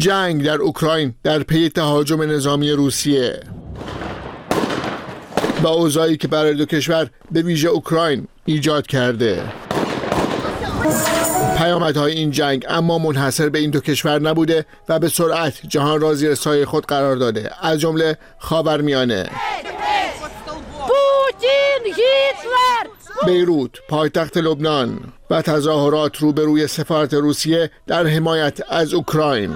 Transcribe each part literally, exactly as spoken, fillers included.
جنگ در اوکراین در پی تهاجم نظامی روسیه با اوضاعی که برای دو کشور به ویژه اوکراین ایجاد کرده. پیامدهای این جنگ اما منحصر به این دو کشور نبوده و به سرعت جهان را زیر سایه خود قرار داده، از جمله خاورمیانه. بیروت، پایتخت لبنان و تظاهرات روبروی سفارت روسیه در حمایت از اوکراین.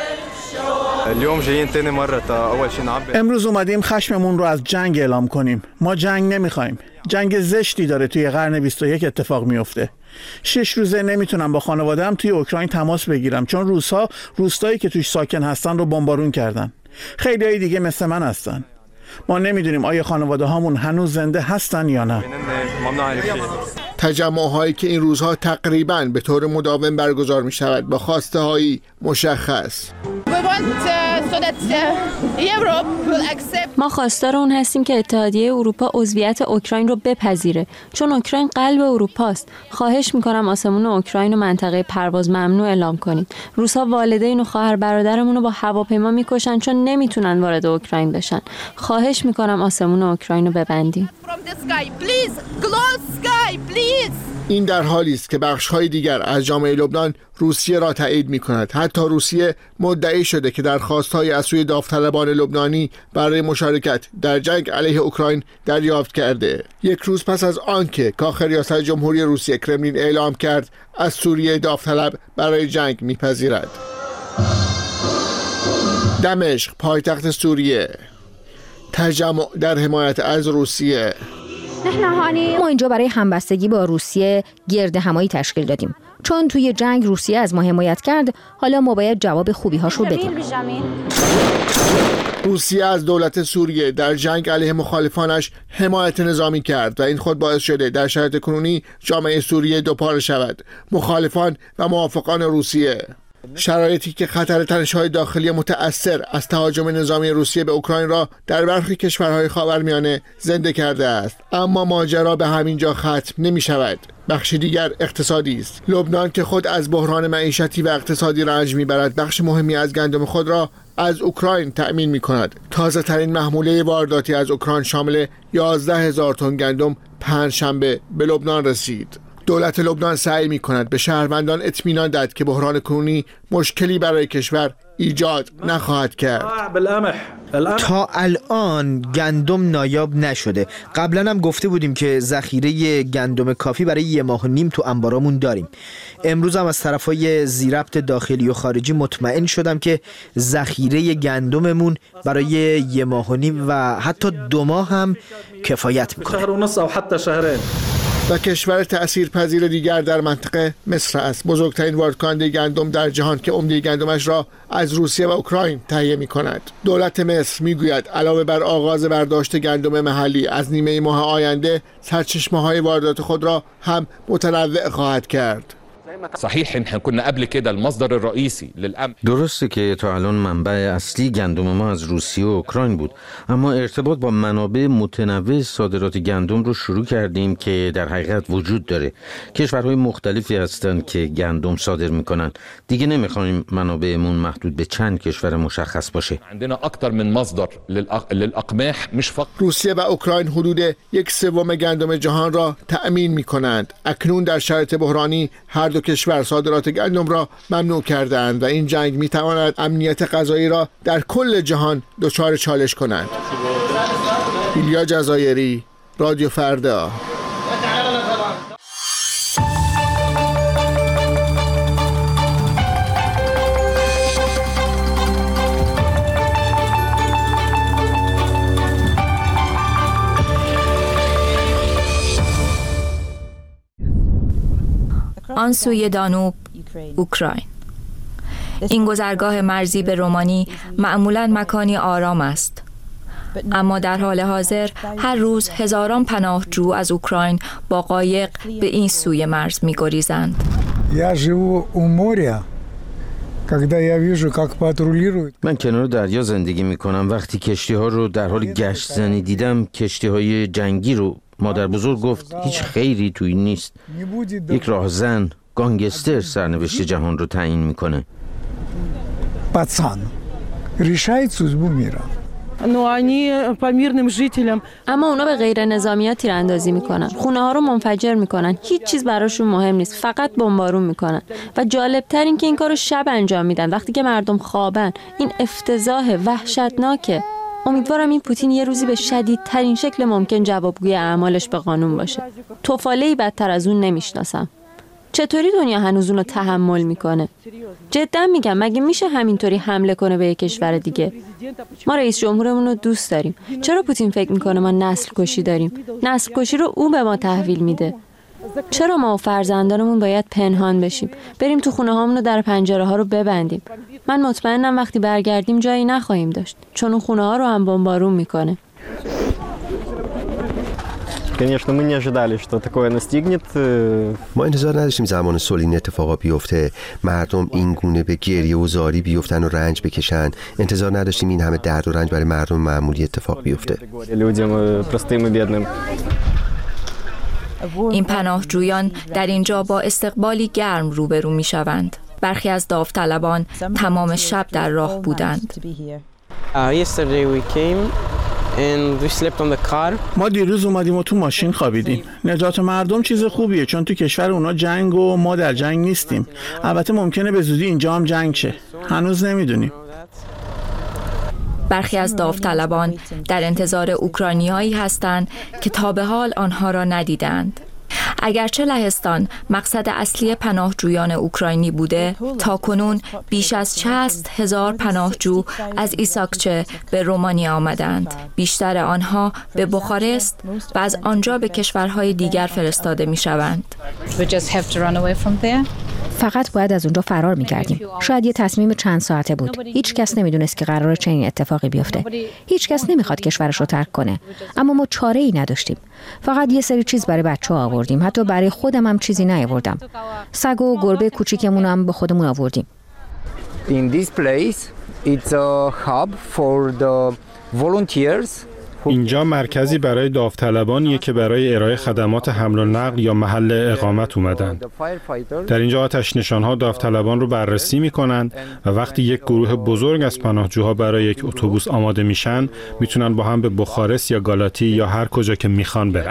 امروز اومدیم خشممون رو از جنگ اعلام کنیم. ما جنگ نمیخوایم. جنگ زشتی داره توی قرن بیست و یک اتفاق میفته. شش روزه نمیتونم با خانواده‌ام توی اوکراین تماس بگیرم چون روس‌ها روستایی که توش ساکن هستن رو بمبارون کردن. خیلیای دیگه مثل من هستن. ما نمیدونیم آیا خانواده هامون هنوز زنده هستن یا نه. تجمع‌هایی که این روزها تقریباً به طور مداوم برگزار می شود با خواسته هایی مشخص. ما خواستار اون هستیم که اتحادیه اروپا عضویت اوکراین رو بپذیره چون اوکراین قلب اروپاست. خواهش میکنم آسمون اوکراین و منطقه پرواز ممنوع اعلام کنید. روس‌ها والدین و خواهر برادرمون رو با هواپیما میکشن چون نمیتونن وارد اوکراین بشن. خواهش میکنم آسمون اوکراین رو ببندید. این در حالی است که بخش‌های دیگر از جامعه لبنان روسیه را تایید می‌کند. حتی روسیه مدعی شده که درخواست‌های از سوی داوطلبان لبنانی برای مشارکت در جنگ علیه اوکراین دریافت کرده. یک روز پس از آنکه کاخ ریاست جمهوری روسیه کرملین اعلام کرد از سوریه داوطلب برای جنگ می‌پذیرد. دمشق، پایتخت سوریه، تجمع در حمایت از روسیه. ما اینجا برای همبستگی با روسیه گرد همایی تشکیل دادیم. چون توی جنگ روسیه از ما حمایت کرد، حالا ما باید جواب خوبی هاشو بدیم. روسیه از دولت سوریه در جنگ علیه مخالفانش حمایت نظامی کرد و این خود باعث شده در شرایط کنونی جامعه سوریه دوپاره شود. مخالفان و موافقان روسیه، شرایطی که خطر تنش‌های داخلی متأثر از تهاجم نظامی روسیه به اوکراین را در برخی کشورهای خاورمیانه زنده کرده است. اما ماجرا به همین جا ختم نمی شود. بخشی دیگر اقتصادی است. لبنان که خود از بحران معیشتی و اقتصادی رنج می‌برد، بخش مهمی از گندم خود را از اوکراین تأمین می‌کند. تازه ترین محموله وارداتی از اوکراین شامل یازده هزار تن گندم پنجشنبه به لبنان رسید. دولت لبنان سعی می‌کند به شهروندان اطمینان دهد که بحران کنونی مشکلی برای کشور ایجاد نخواهد کرد. تا الان گندم نایاب نشده. قبلا هم گفته بودیم که ذخیره گندم کافی برای یه ماه و نیم تو انبارامون داریم. امروز هم از طرفای ضبط داخلی و خارجی مطمئن شدم که ذخیره گندممون برای یه ماه و نیم و حتی دو ماه هم کفایت میکنه. و کشور تأثیرپذیر دیگر در منطقه مصر است، بزرگترین واردکننده گندم در جهان که عمده گندمش را از روسیه و اوکراین تهیه می‌کند. دولت مصر می‌گوید علاوه بر آغاز برداشت گندم محلی از نیمه ماه آینده، سرچشمه‌های واردات خود را هم متنوع خواهد کرد. صحیح احنا كنا قبل كده المصدر الرئيسي للامن. درسته که تا الان منبع اصلی گندم ما از روسیه و اوکراین بود، اما ارتباط با منابع متنوع صادرات گندم رو شروع کردیم که در حقیقت وجود داره. کشورهای مختلفی هستند که گندم صادر میکنن. دیگه نمیخوایم منابعمون محدود به چند کشور مشخص باشه. عندنا اكثر من مصدر للاقماح مش فقط. روسیه و اوکراین حدود یک سوم گندم جهان را تأمین میکنند. اکنون در شرایط بحرانی هر دو کشور صادرات گندم را ممنوع کردند و این جنگ میتواند امنیت غذایی را در کل جهان دچار چالش کند. ایلیا جزایری، رادیو فردا. آن سوی دانوب، اوکراین. این گذرگاه مرزی به رومانی معمولاً مکانی آرام است. اما در حال حاضر هر روز هزاران پناهجو از اوکراین با قایق به این سوی مرز می‌گریزند. من کنار دریا زندگی می‌کنم. وقتی کشتی‌ها رو در حال گشت زنی دیدم، کشتی‌های جنگی رو، مادر بزرگ گفت هیچ خیری توی نیست. یک راهزن، گانگستر سرنوشت جهان رو تعیین میکنه. пацан решает судьбу мира. اما اونا به غیر نظامی‌ها تیراندازی میکنن، خونه ها رو منفجر میکنن، هیچ چیز براشون مهم نیست، فقط بمبارون میکنن. و جالبتر این که این کارو شب انجام میدن، وقتی که مردم خوابن. این افتضاح وحشتناکه. امیدوارم این پوتین یه روزی به شدیدترین شکل ممکن جوابگوی اعمالش به قانون باشه. توفاله‌ای بدتر از اون نمیشناسم. چطوری دنیا هنوز اونو تحمل میکنه؟ جدا میگم، مگه میشه همینطوری حمله کنه به یک کشور دیگه؟ ما رئیس جمهورمون رو دوست داریم. چرا پوتین فکر میکنه ما نسل کشی داریم؟ نسل کشی رو او به ما تحویل میده. چرا ما و فرزندانمون باید پنهان بشیم؟ بریم تو خونه هامون و در پنجره ها رو ببندیم. من مطمئنم وقتی برگردیم جایی نخواهیم داشت، چون اون خونه ها رو هم بمبارون میکنه. Конечно, мы не ожидали, что такое настигнет. ما انتظار نداشتیم زمان صلح این اتفاقا بیفته، مردم این گونه به گریه و زاری بیفتن و رنج بکشن. انتظار نداشتیم این همه درد و رنج برای مردم معمولی اتفاق بیفته. این پناهجویان در اینجا با استقبالی گرم روبرو می شوند. برخی از داوطلبان تمام شب در راه بودند. ما دیروز اومدیم و تو ماشین خوابیدیم. نجات مردم چیز خوبیه، چون تو کشور اونا جنگ و ما در جنگ نیستیم. البته ممکنه به زودی اینجا هم جنگ شه. هنوز نمیدونیم. برخی از داوطلبان در انتظار اوکراینیایی هستند که تا به حال آنها را ندیدند. اگرچه لهستان مقصد اصلی پناهجویان اوکراینی بوده، تا کنون بیش از شصت هزار پناهجو از ایساکچه به رومانیا آمدند. بیشتر آنها به بخارست و از آنجا به کشورهای دیگر فرستاده می شوند. فقط باید از اونجا فرار می‌کردیم. شاید یه تصمیم چند ساعته بود. هیچ کس نمی‌دونست که قراره چنین اتفاقی بیفته. هیچ کس نمی‌خواد کشورش رو ترک کنه. اما ما چاره‌ای نداشتیم. فقط یه سری چیز برای بچه‌ها آوردیم. حتی برای خودم هم چیزی نیاوردم. سگ و گربه کوچیکمون هم به خودمون آوردیم. In this place it's a hub for the volunteers. اینجا مرکزی برای داوطلبانیه که برای ارائه خدمات حمل و نقل یا محل اقامت اومدن. در اینجا آتش نشان‌ها داوطلبان رو بررسی می‌کنند و وقتی یک گروه بزرگ از پناهجوها برای یک اتوبوس آماده میشن، میتونن با هم به بخارست یا گالاتی یا هر کجا که میخوان برن.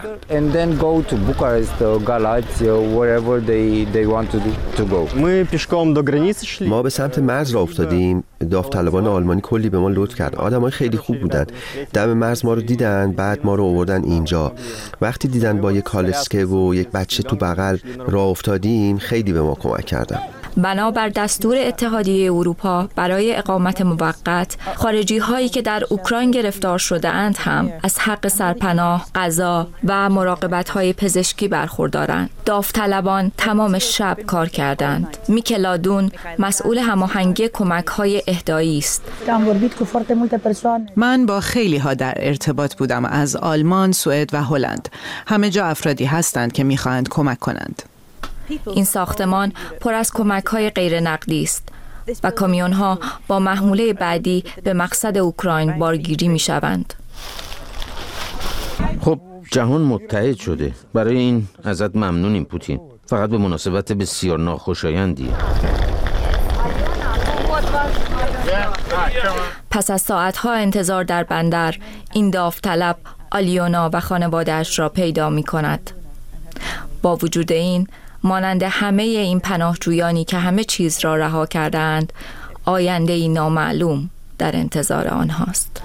ما به سمت مرز راه افتادیم. داوطلبان آلمانی کلی به ما لطف کرد. آدمای خیلی خوب بودن. دم مرز ما رو دیدن، بعد ما رو آوردن اینجا. وقتی دیدن با یک کالسکه و یک بچه تو بغل راه افتادیم، خیلی به ما کمک کردن. بنابر دستور اتحادیه اروپا برای اقامت موقت، خارجی هایی که در اوکراین گرفتار شده اند هم از حق سرپناه، غذا و مراقبت های پزشکی برخوردارند. داوطلبان تمام شب کار کردند. میکلادون مسئول هماهنگی کمک های اهدایی است. من با خیلی ها در ارتباط بودم، از آلمان، سوئد و هلند. همه جا افرادی هستند که میخواهند کمک کنند. این ساختمان پر از کمک‌های غیر نقدی است و کامیون‌ها با محموله بعدی به مقصد اوکراین بارگیری می‌شوند. خب جهان متحد شده. برای این ازت ممنونیم پوتین. فقط به مناسبت بسیار ناخوشایندی. پس از ساعت‌ها انتظار در بندر، این داوطلب آلیونا و خانواده‌اش را پیدا می‌کند. با وجود این، مانند همه این پناهجویانی که همه چیز را رها کردند، آینده‌ای نامعلوم در انتظار آنهاست.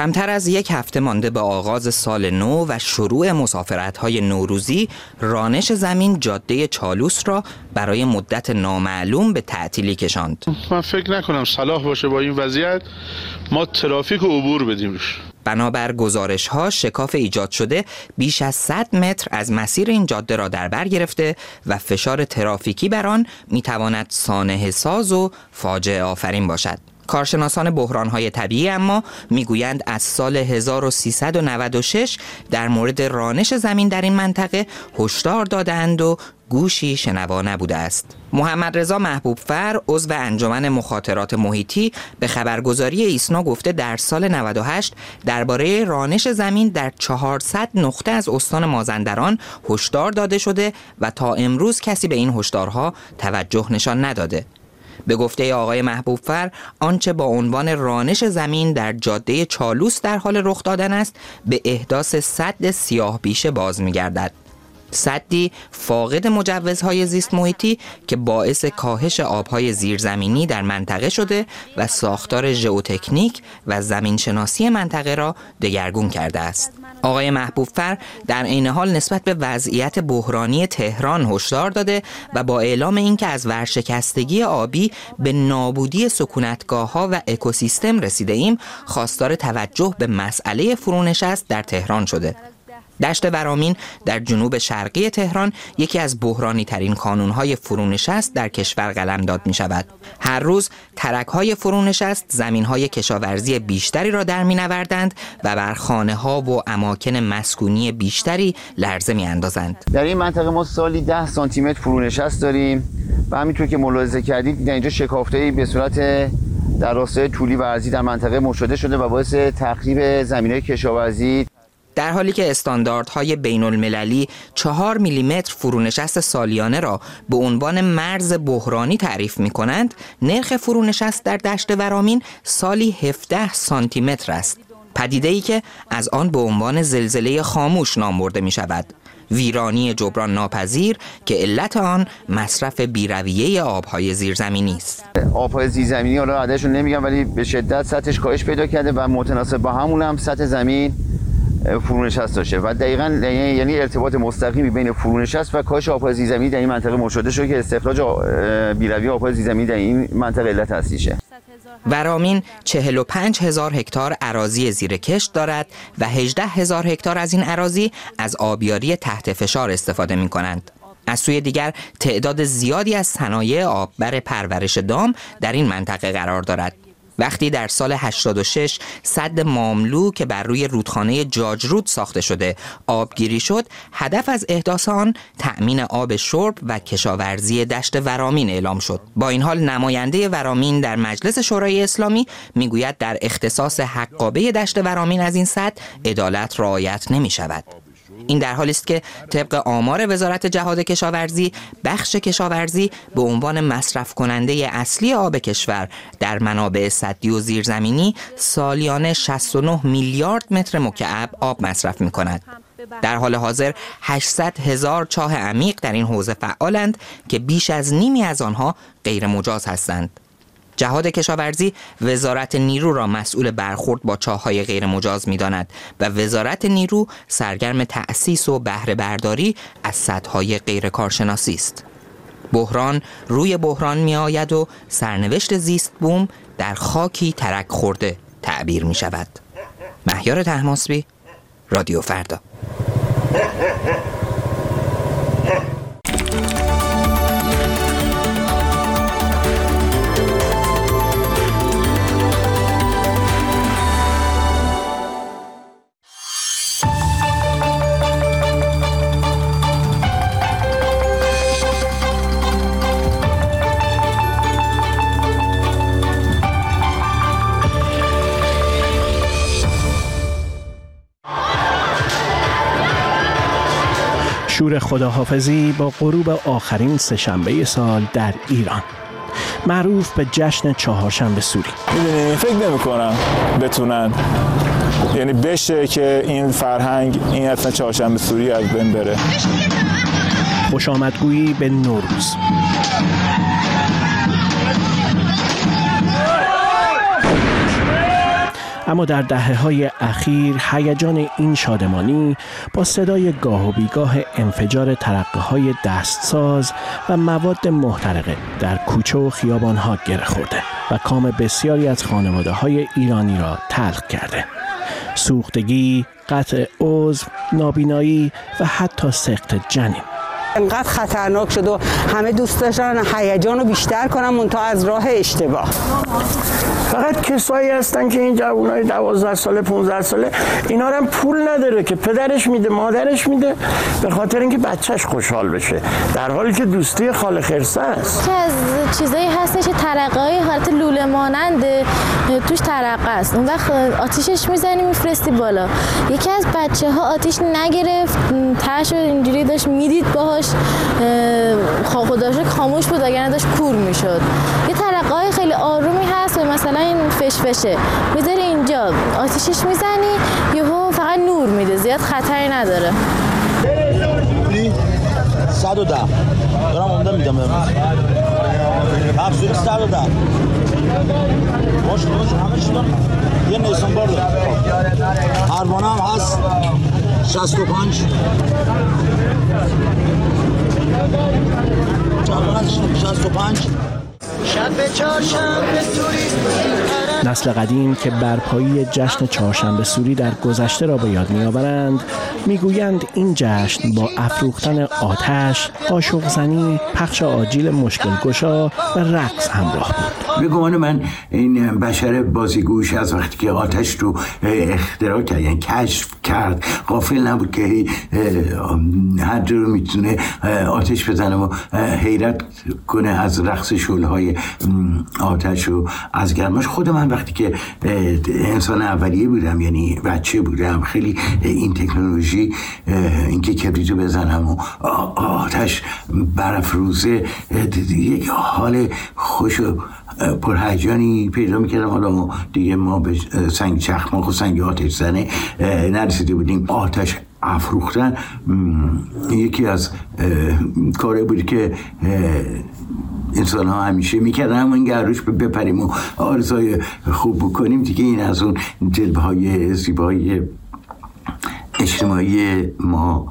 کمتر از یک هفته مانده به آغاز سال نو و شروع مسافرت‌های نوروزی، رانش زمین جاده چالوس را برای مدت نامعلوم به تعطیلی کشاند. من فکر نکنم صلاح باشه با این وضعیت ما ترافیک رو عبور بدیم. بنابر گزارش‌ها شکاف ایجاد شده بیش از صد متر از مسیر این جاده را در بر گرفته و فشار ترافیکی بر آن می‌تواند سانحه ساز و فاجعه آفرین باشد. کارشناسان بحران‌های طبیعی اما میگویند از سال هزار و سیصد و نود و شش در مورد رانش زمین در این منطقه هشدار دادند و گوشی شنوا نبوده است. محمد رضا محبوبفر عضو انجمن مخاطرات محیطی به خبرگزاری ایسنا گفته در سال نود و هشت درباره رانش زمین در چهارصد نقطه از استان مازندران هشدار داده شده و تا امروز کسی به این هشدارها توجه نشان نداده. به گفته آقای محبوبفر آنچه با عنوان رانش زمین در جاده چالوس در حال رخ دادن است به احداث سد سیاه بیشه باز می‌گردد. سدی فاقد مجوزهای زیست محیطی که باعث کاهش آبهای زیرزمینی در منطقه شده و ساختار ژئوتکنیک و زمینشناسی منطقه را دگرگون کرده است. آقای محبوبفر در عین حال نسبت به وضعیت بحرانی تهران هشدار داده و با اعلام اینکه از ورشکستگی آبی به نابودی سکونتگاه‌ها و اکوسیستم رسیده ایم، خواستار توجه به مسئله فرونشست در تهران شده. دشت ورامین در جنوب شرقی تهران یکی از بحرانی ترین کانونهای فرونشست در کشور قلمداد می شود. هر روز ترک‌های فرونشست زمین‌های کشاورزی بیشتری را در می‌نوردند و بر خانه‌ها و اماکن مسکونی بیشتری لرزه می‌اندازند. در این منطقه ما سالی ده سانتی متر فرونشست داریم و همینطور که ملاحظه کردید در اینجا شکافته‌ای به صورت در راستای طولی و عرضی در منطقه مشاهده شده و باعث تخریب زمین‌های کشاورزی، در حالی که استانداردهای بین المللی چهار میلیمتر فرونشست سالیانه را به عنوان مرز بحرانی تعریف می کنند، نرخ فرونشست در دشت ورامین سالی هفده سانتی متر است. پدیده‌ای که از آن به عنوان زلزله خاموش نام برده می شود. ویرانی جبران ناپذیر که علت آن مصرف بی‌رویه آبهای زیرزمینی است. آبهای زیرزمینی حالا عددش رو نمیگم ولی به شدت سطحش کاهش پیدا کرده و متناسب با همون هم سطح زمین فرونشست داشته و دقیقاً یعنی ارتباط مستقیمی بین فرونشست و کاهش آبهای زیرزمینی در این منطقه مشاهده شده که استخراج بی‌رویه آبهای زیرزمینی در این منطقه علت اصلیشه. ورامین چهل و پنج هزار هکتار اراضی زیر کشت دارد و هجده هزار هکتار از این اراضی از آبیاری تحت فشار استفاده می کنند. از سوی دیگر تعداد زیادی از صنایع آببر پرورش دام در این منطقه قرار دارد. وقتی در سال هشتاد و شش سد ماملو که بر روی رودخانه جاجرود ساخته شده آبگیری شد، هدف از احداث آن تأمین آب شرب و کشاورزی دشت ورامین اعلام شد. با این حال نماینده ورامین در مجلس شورای اسلامی میگوید در اختصاص حقابه دشت ورامین از این سد عدالت رعایت نمی شود. این در حالی است که طبق آمار وزارت جهاد کشاورزی، بخش کشاورزی به عنوان مصرف کننده اصلی آب کشور در منابع سدی و زیرزمینی سالیانه شصت و نه میلیارد متر مکعب آب مصرف می کند. در حال حاضر هشتصد هزار چاه عمیق در این حوزه فعالند که بیش از نیمی از آنها غیر مجاز هستند. جهاد کشاورزی وزارت نیرو را مسئول برخورد با چاه‌های غیر مجاز می‌داند و وزارت نیرو سرگرم تأسیس و بهره برداری از سدهای غیر کارشناسی است. بحران روی بحران می‌آید و سرنوشت زیست بوم در خاکی ترک خورده تعبیر می‌شود. مهیار طهماسبی، رادیو فردا. شور خداحافظی با غروب آخرین سه‌شنبه سال در ایران، معروف به جشن چهارشنبه سوری. میدونی فکر نمی کنم بتونن یعنی بشه که این فرهنگ، این اصلا چهارشنبه سوری از بین بره. خوش آمدگویی به نوروز. اما در دهه‌های اخیر هیجان این شادمانی با صدای گاه و بیگاه انفجار ترقه‌های دستساز و مواد محترقه در کوچه و خیابان‌ها گره خورده و کام بسیاری از خانواده‌های ایرانی را تلخ کرده. سوختگی، قطع عضو، نابینایی و حتی سقط جنین. انقدر خطرناک شد و همه دوست داشتن هیجان رو بیشتر کنن منتها از راه اشتباه. فقط کسایی هستن که این جوانای دوازده ساله پانزده ساله اینا رو هم پول نداره که پدرش میده مادرش میده به خاطر اینکه بچهش خوشحال بشه، در حالی که دوستی خاله خرسه است. که از چیزایی هستش ترقه‌های حالت لوله مانند توش ترقه است، اون وقت آتیشش میزنی میفرستی بالا. یکی از بچه‌ها آتیش نگرفت، تاشو اینجوری داشت میدید باهاش خودش خاموش بود اگر داشت کور میشد. یه ترقه‌های خیلی آرومی هست و مثلا این فشفشه میذاری اینجا آتیشش میزنی یهو فقط نور میده، زیاد خطری نداره. صد و ده دارم عمده میدم افزوری صد و ده باشه باشه همه چی دارم. یه نیسان بار دارم، پروانه هم هست شصت و پنج جوان شصت و پنج. نسل قدیم که برپایی جشن چهارشنبه سوری در گذشته را به یاد می‌آورند، میگویند این جشن با افروختن آتش، قاشق زنی، پخش آجیل مشکل گشا و رقص همراه بود. به گمان من این بشر بازیگوش از وقتی که آتش رو اختراع کرد، یعنی کشف کرد، غافل نبود که هر جا رو میتونه آتش بزنه و حیرت کنه از رقص شعله‌های آتش و از گرماش. خود من وقتی که انسان اولیه بودم، یعنی بچه بودم، خیلی این تکنولوژی، اینکه کبریت رو بزنم و آتش برافروزه، یک حال خوش و پرهیجانی پیدا میکردم. حالا دیگه ما به سنگ چخماق و سنگ آتش زنه نرسیده بودیم. آتش افروختن یکی از کاره بود که انسان ها همیشه میکردن، اما این گروش بپریم و آرزوهای خوب بکنیم دیگه. این از اون جلوه های زیبایی اجتماعی ما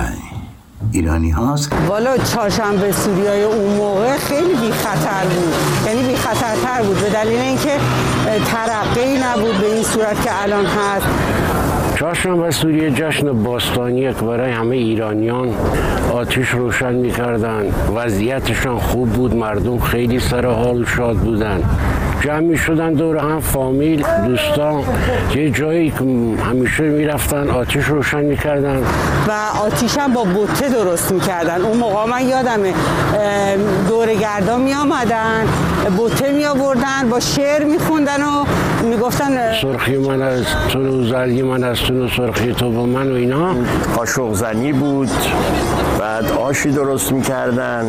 ایرانی هاست. والا چهارشنبه سوریای اون موقع خیلی بی خطر بود، یعنی بی خطرتر بود به دلیل اینکه ترقی نبود به این صورت که الان هست. چهارشنبه سوری جشن باستانیه که برای همه ایرانیان آتش روشن می‌کردن، وضعیتشان خوب بود، مردم خیلی سر حال شاد بودن، جمع می‌شدن دور هم، فامیل، دوستان، یه جایی که همیشه می‌رفتن آتش روشن می‌کردن و آتش هم با بوته درست می‌کردن. اون موقع من یادمه دورگردا می‌آمدن، بوته می‌آوردن، با شعر می‌خوندن و می‌گفتن سرخی من از تو و زردی من از تو و سرخی تو با من و اینا. قاشق زنی بود، بعد آشی درست می‌کردن.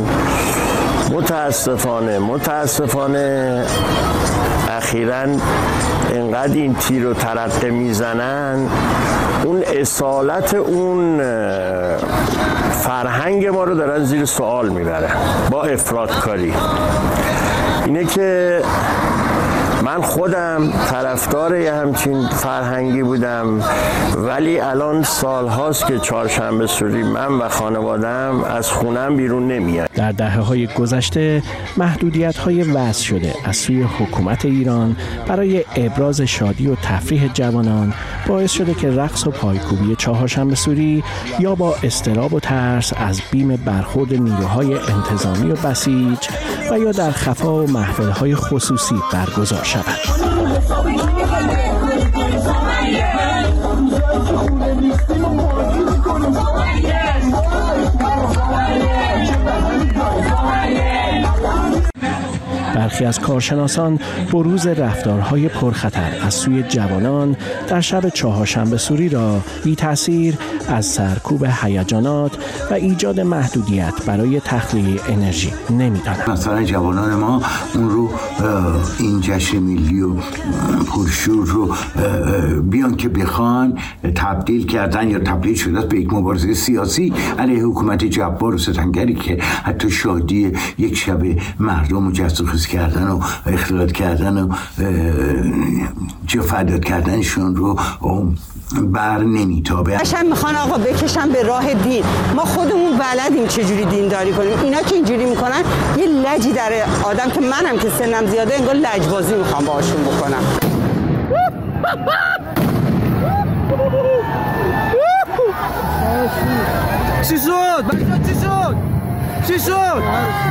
متاسفانه متاسفانه اخیراً اینقدر این تیر و ترقه میزنن، اون اصالت اون فرهنگ ما رو دارن زیر سوال میبرن با افراطکاری. اینه که من خودم طرفدار یه همچین فرهنگی بودم، ولی الان سال هاست که چهارشنبه سوری من و خانوادم از خونم بیرون نمیاد. در دهه‌های گذشته محدودیت‌های وضع شده از سوی حکومت ایران برای ابراز شادی و تفریح جوانان باعث شده که رقص و پایکوبی چهارشنبه سوری یا با اضطراب و ترس از بیم برخورد نیروهای انتظامی و بسیج و یا در خفا و محفل‌های خصوصی برگزار شود. برخی از کارشناسان بروز رفتارهای پرخطر از سوی جوانان در شب چهارشنبه سوری را بی تأثیر از سرکوب هیجانات و ایجاد محدودیت برای تخلیه انرژی نمی‌دانند. مثلا جوانان ما اون رو این جشن ملی و پرشور رو بیان که بخوان تبدیل کردن یا تبدیل شده به یک مبارزه سیاسی علیه حکومت جبار و ستمگری که حتی شادی یک شب مردم و جست و نفوذ کردن و اختلاط کردن و جا فریاد کردنشون رو بر نمیتابه. قشنگ میخوان آقا بکشن به راه دین. ما خودمون بلدیم چجوری دینداری کنیم. اینا که اینجوری میکنن یه لجی در آدم که منم که سنم زیاده انگار لجبازی میخوام باهاشون بکنم. چی شد؟ بچه‌ها چی شد؟ چی شد؟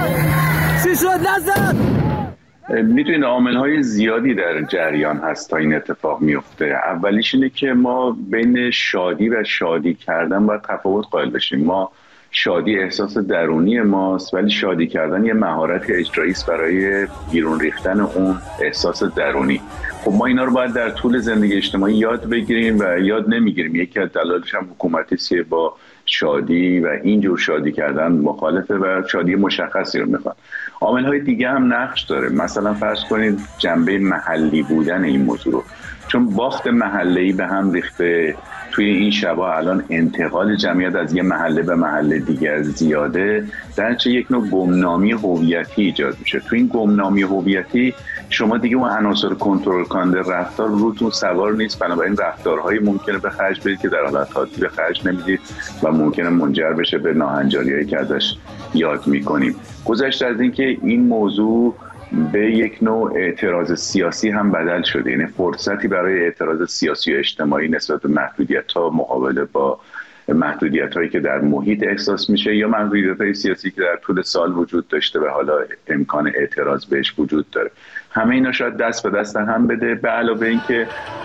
چی شد نزد؟ میدونید عامل‌های زیادی در جریان هست تا این اتفاق میفته. اولیش اینه که ما بین شادی و شادی کردن باید تفاوت قائل بشیم. ما شادی احساس درونی ماست، ولی شادی کردن یه مهارت اجرایی است برای بیرون ریختن اون احساس درونی. خب ما اینا رو باید در طول زندگی اجتماعی یاد بگیریم و یاد نمیگیریم. یکی از دلایلش هم حکومتی است که با شادی و اینجور شادی کردن مخالفه و شادی مشخصی رو میخواد. عامل‌های دیگه هم نقش داره. مثلا فرض کنید جنبه محلی بودن این موضوع رو، چون باخت محله‌ای به هم ریخته توی این شبا الان انتقال جمعیت از یه محله به محله دیگر زیاده، در چه یک نوع گمنامی هویتی ایجاد میشه. توی این گمنامی هویتی شما دیگه اون عناصر کنترل کننده رفتار روتون سوار نیست، بنابراین رفتارهایی ممکنه به خرج بدید که در حالت عادی به خرج نمیدید و ممکنه منجر بشه به ناهنجاری‌هایی که ازش یاد میکنیم. گذشته از این که این موضوع به یک نوع اعتراض سیاسی هم بدل شده، یعنی فرصتی برای اعتراض سیاسی و اجتماعی نسبت به محدودیت‌ها، مقابله با محدودیت‌هایی که در محیط احساس میشه یا محدودیت‌های سیاسی که در طول سال وجود داشته و حالا امکان اعتراض بهش وجود داره. همه اینا شاید دست به دست هم بده، به علاوه اینکه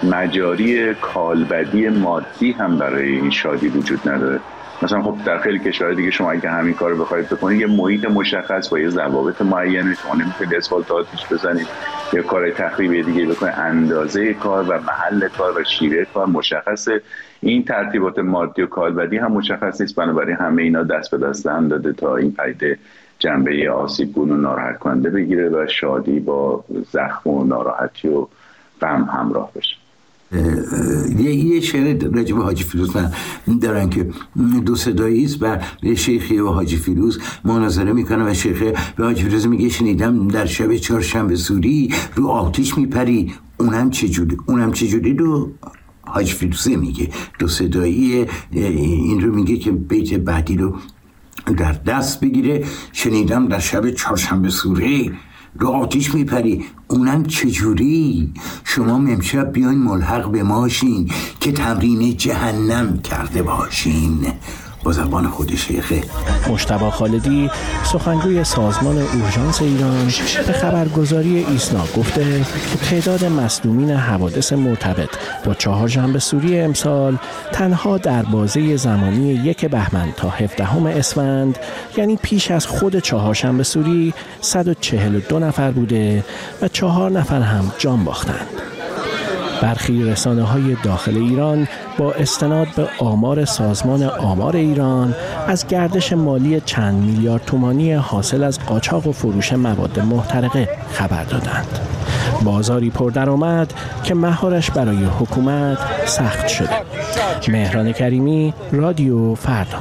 مجاری کالبدی مادی هم برای این شادی وجود نداره. مثلا خب در خیلی کشورهای دیگه شما اگه همین کارو بخواید بکنید یه محیط مشخص با یه ضوابط معینه، شما نمیتونید اسفالت آتیش بزنید یا کار تخریبی دیگه بکنید. اندازه کار و محل کار و شیوه کار مشخصه. این ترتیبات مادی و کالبدی هم مشخص نیست، بنابراین همه اینا دست به دست هم داده تا این پدیده جنبه آسیبگون و ناراحت کننده بگیره و شادی با زخم و ناراحتی و غم همراه بشه. یه یه شعر راجب حاجی فیروز من دارن که دو صدایی است و شیخی و حاجی فیروز مناظره میکنه و شیخ به حاجی فیروز میگه شنیدم در شب چهارشنبه سوری رو آتش میپری، اونم چجوری اونم چجوری رو حاجی فیروزه میگه. دو صدایی این رو میگه که بیت بعدی رو در دست بگیره. شنیدم در شب چهارشنبه سوری رو آتیش میپری، اونم چجوری؟ شما امشب بیاین ملحق به ماشین که تمرین جهنم کرده باشین. با زبان خود شیخه. مجتبی خالدی سخنگوی سازمان اورژانس ایران به خبرگزاری ایسنا گفته که تعداد مصدومین حوادث مرتبط با چهارشنبه سوری امسال تنها در بازه زمانی یک بهمن تا هفدهم اسفند، یعنی پیش از خود چهارشنبه سوری، صد و چهل و دو نفر بوده و چهار نفر هم جان باختند. برخی رسانه‌های داخل ایران با استناد به آمار سازمان آمار ایران از گردش مالی چند میلیارد تومانی حاصل از قاچاق و فروش مواد محترقه خبر دادند. بازاری پردرآمد که مهارش برای حکومت سخت شده. مهران کریمی، رادیو فردا.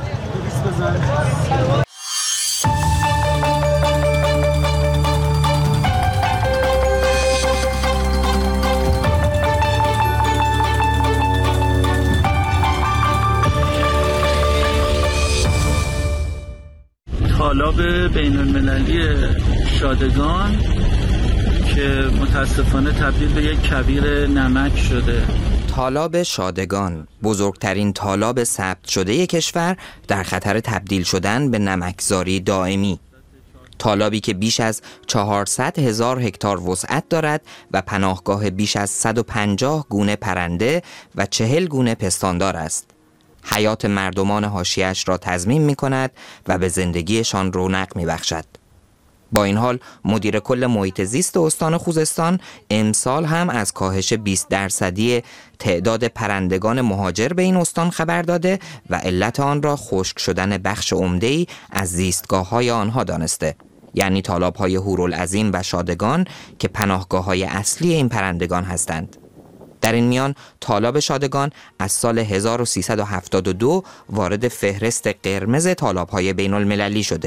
طالاب بین المللی شادگان که متاسفانه تبدیل به یک کویر نمک شده. طالاب شادگان، بزرگترین طالاب ثبت شده کشور، در خطر تبدیل شدن به نمکزاری دائمی. طالابی که بیش از چهارصد هزار هکتار وسعت دارد و پناهگاه بیش از صد و پنجاه گونه پرنده و چهل گونه پستاندار است. حیات مردمان حاشیه‌اش را تضمین می کند و به زندگیشان رونق می بخشد. با این حال مدیر کل محیط زیست استان خوزستان امسال هم از کاهش بیست درصدی تعداد پرندگان مهاجر به این استان خبر داده و علت آن را خشک شدن بخش عمده‌ای از زیستگاه‌های آنها دانسته، یعنی طالاب‌های هورالعظیم و شادگان که پناهگاه‌های اصلی این پرندگان هستند. در این میان طالاب شادگان از سال هزار و سیصد و هفتاد و دو وارد فهرست قرمز طالاب‌های بین المللی شده.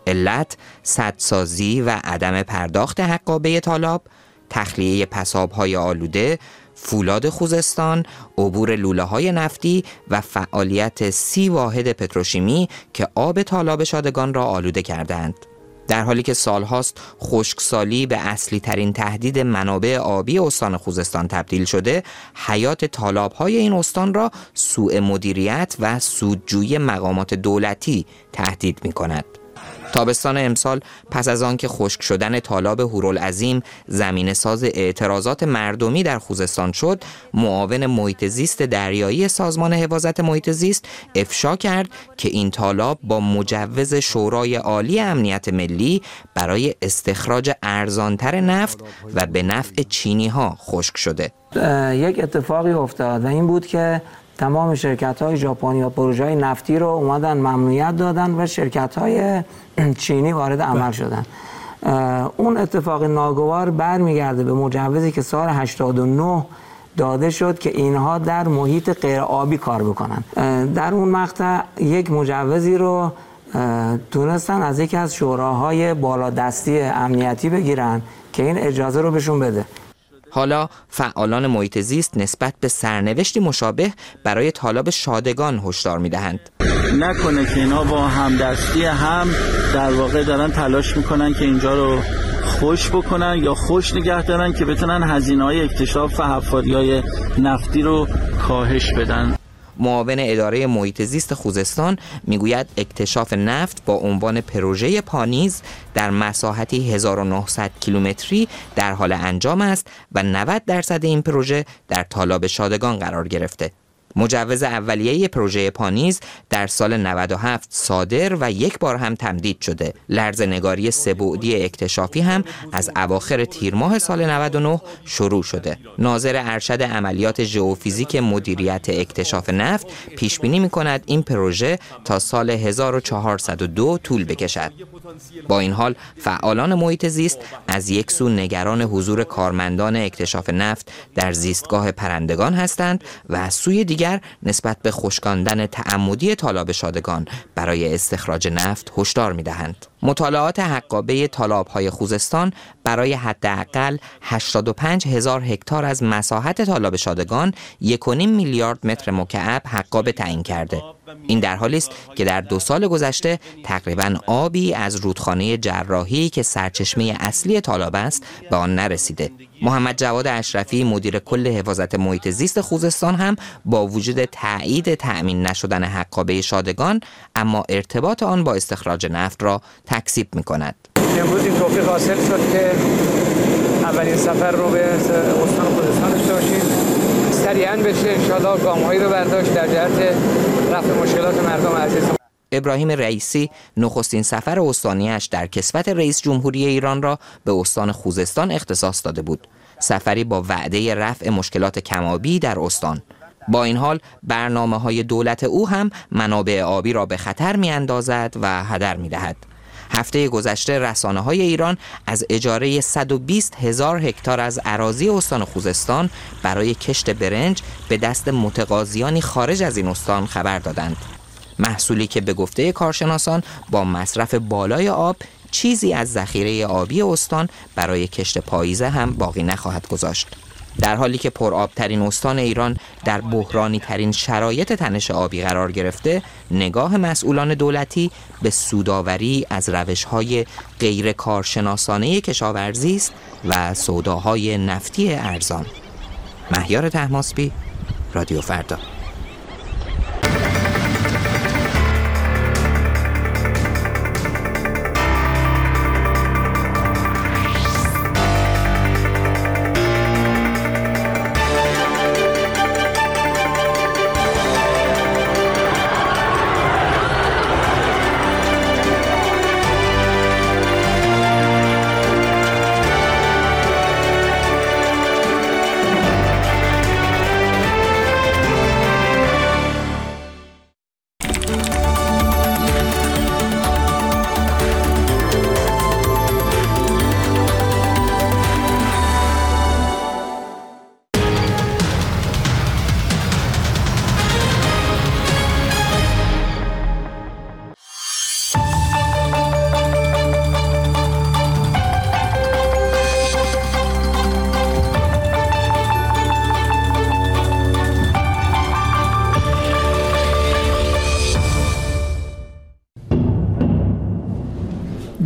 علت سدسازی و عدم پرداخت حقابه تالاب، تخلیه پساب‌های آلوده، فولاد خوزستان، عبور لوله‌های نفتی و فعالیت سی واحد پتروشیمی که آب تالاب شادگان را آلوده کردند. در حالی که سالهاست خشکسالی به اصلی ترین تهدید منابع آبی استان خوزستان تبدیل شده، حیات تالاب‌های این استان را سوء مدیریت و سودجویی مقامات دولتی تهدید می‌کند. تابستان امسال پس از آن که خشک شدن تالاب هورالعظیم زمینه ساز اعتراضات مردمی در خوزستان شد، معاون محیط زیست دریایی سازمان حفاظت محیط زیست افشا کرد که این تالاب با مجوز شورای عالی امنیت ملی برای استخراج ارزانتر نفت و به نفع چینی ها خشک شده. یک اتفاقی افتاد و این بود که تمام شرکت‌های ژاپنی و پروژه‌های نفتی رو اومدن ممنوعیت دادن و شرکت‌های چینی وارد عمل شدن. اون اتفاق ناگوار برمیگرده به مجوزی که سال هشتاد و نه داده شد که اینها در محیط غیر آبی کار بکنن. در اون مقطع یک مجوزی رو تونستن از یکی از شوراهای بالادستی امنیتی بگیرن که این اجازه رو بهشون بده. حالا فعالان محیط زیست نسبت به سرنوشتی مشابه برای تالاب شادگان هشدار می‌دهند. نکنه که اینا با همدستی هم در واقع دارن تلاش میکنن که اینجا رو خوش بکنن یا خوش نگه دارن که بتونن هزینه‌های اکتشاف و حفاری‌های نفتی رو کاهش بدن. معاون اداره محیط زیست خوزستان میگوید اکتشاف نفت با عنوان پروژه پانیز در مساحتی هزار و نهصد کیلومتری در حال انجام است و نود درصد این پروژه در تالاب شادگان قرار گرفته. مجوز اولیه پروژه پانیز در سال نود و هفت صادر و یک بار هم تمدید شده. لرزه‌نگاری سه‌بعدی اکتشافی هم از اواخر تیر ماه سال نود و نه شروع شده. ناظر ارشد عملیات ژئوفیزیک مدیریت اکتشاف نفت پیش بینی می‌کند این پروژه تا سال هزار و چهارصد و دو طول بکشد. با این حال فعالان محیط زیست از یک سو نگران حضور کارمندان اکتشاف نفت در زیستگاه پرندگان هستند و از سوی دیگر نسبت به خشکاندن تعمدی تالاب شادگان برای استخراج نفت هشدار می‌دهند. مطالعات حقابه تالاب‌های خوزستان برای حداقل هشتاد و پنج هزار هکتار از مساحت تالاب شادگان یک و نیم میلیارد متر مکعب حقابه تعیین کرده. این در حالی است که در دو سال گذشته تقریباً آبی از رودخانه جراحی که سرچشمه اصلی تالاب است به آن نرسیده. محمد جواد اشرفی مدیر کل حفاظت محیط زیست خوزستان هم با وجود تایید تأمین نشدن حقابه شادگان اما ارتباط آن با استخراج نفت را تکذیب می‌کند. امروز این توفیق حاصل شد که اولین سفر رو به استان خوزستان داشته باشیم. سریعاً بشه انشاءالله گام‌هایی رو برداشت در جهت رفع مشکلات مردم عزیز. ابراهیم رئیسی نخستین سفر استانیش در کسوت رئیس جمهوری ایران را به استان خوزستان اختصاص داده بود. سفری با وعده رفع مشکلات کم‌آبی در استان. با این حال برنامه‌های دولت او هم منابع آبی را به خطر می‌اندازد و هدر می‌دهد. هفته گذشته رسانه‌های ایران از اجاره صد و بیست هزار هکتار از اراضی استان خوزستان برای کشت برنج به دست متقاضیانی خارج از این استان خبر دادند. محصولی که به گفته کارشناسان با مصرف بالای آب چیزی از ذخیره آبی استان برای کشت پاییزه هم باقی نخواهد گذاشت. در حالی که پرآبترین استان ایران در بحرانی ترین شرایط تنش آبی قرار گرفته، نگاه مسئولان دولتی به سودآوری از روش‌های غیر کارشناسانه کشاورزی است و سوداهای نفتی ارزان. مهیار طهماسبی، رادیو فردا.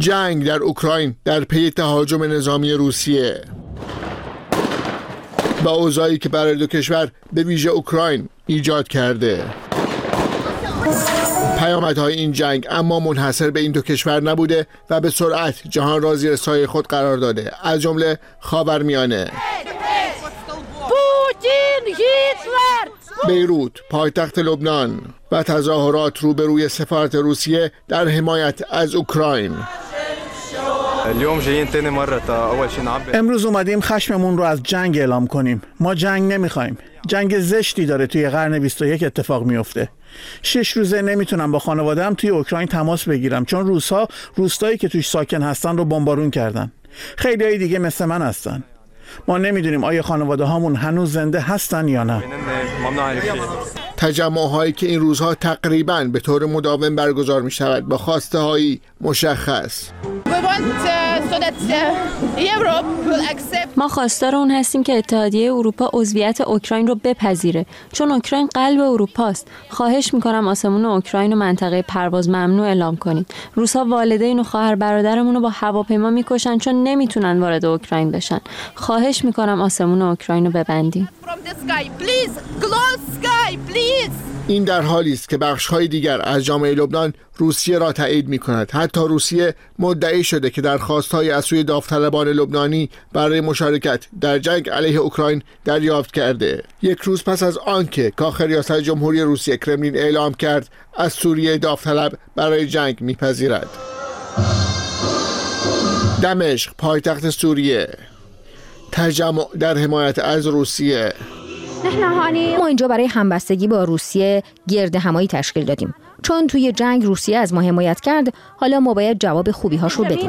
جنگ در اوکراین در پی تهاجم نظامی روسیه و اوضاعی که برای دو کشور به ویژه اوکراین ایجاد کرده. پیامدهای این جنگ اما منحصر به این دو کشور نبوده و به سرعت جهان را زیر سایه خود قرار داده، از جمله خاورمیانه. بیروت، پایتخت لبنان و تظاهرات روبروی سفارت روسیه در حمایت از اوکراین. امروز اومدیم خشممون رو از جنگ اعلام کنیم. ما جنگ نمیخوایم. جنگ زشتی داره توی قرن بیست و یک اتفاق میفته. شش روزه نمیتونم با خانواده‌ام توی اوکراین تماس بگیرم چون روس‌ها روستایی که توش ساکن هستن رو بمبارون کردن. خیلیای دیگه مثل من هستن. ما نمیدونیم آیا خانواده هامون هنوز زنده هستن یا نه. تجمع‌هایی که این روزها تقریباً به طور مداوم برگزار می شود با خواسته هایی مشخص. ما خواستار اون هستیم که اتحادیه اروپا عضویت اوکراین رو بپذیره چون اوکراین قلب اروپاست. خواهش میکنم آسمون اوکراین و منطقه پرواز ممنوع اعلام کنید. روس‌ها والدین و خواهر برادرمون رو با هواپیما میکشن چون نمیتونن وارد اوکراین بشن. خواهش میکنم آسمون اوکراین رو ببندیم. این در حالی است که بخش‌های دیگر از جامعه لبنان روسیه را تایید می‌کند. حتی روسیه مدعی شده که درخواست‌های از سوی داوطلبان لبنانی برای مشارکت در جنگ علیه اوکراین دریافت کرده. یک روز پس از آنکه کاخ ریاست جمهوری روسیه کرملین اعلام کرد از سوریه داوطلب برای جنگ می‌پذیرد. دمشق، پایتخت سوریه، تجمع در حمایت از روسیه. ما اینجا برای همبستگی با روسیه گرد همایی تشکیل دادیم. چون توی جنگ روسیه از ما حمایت کرد، حالا ما باید جواب خوبی هاش رو بدیم.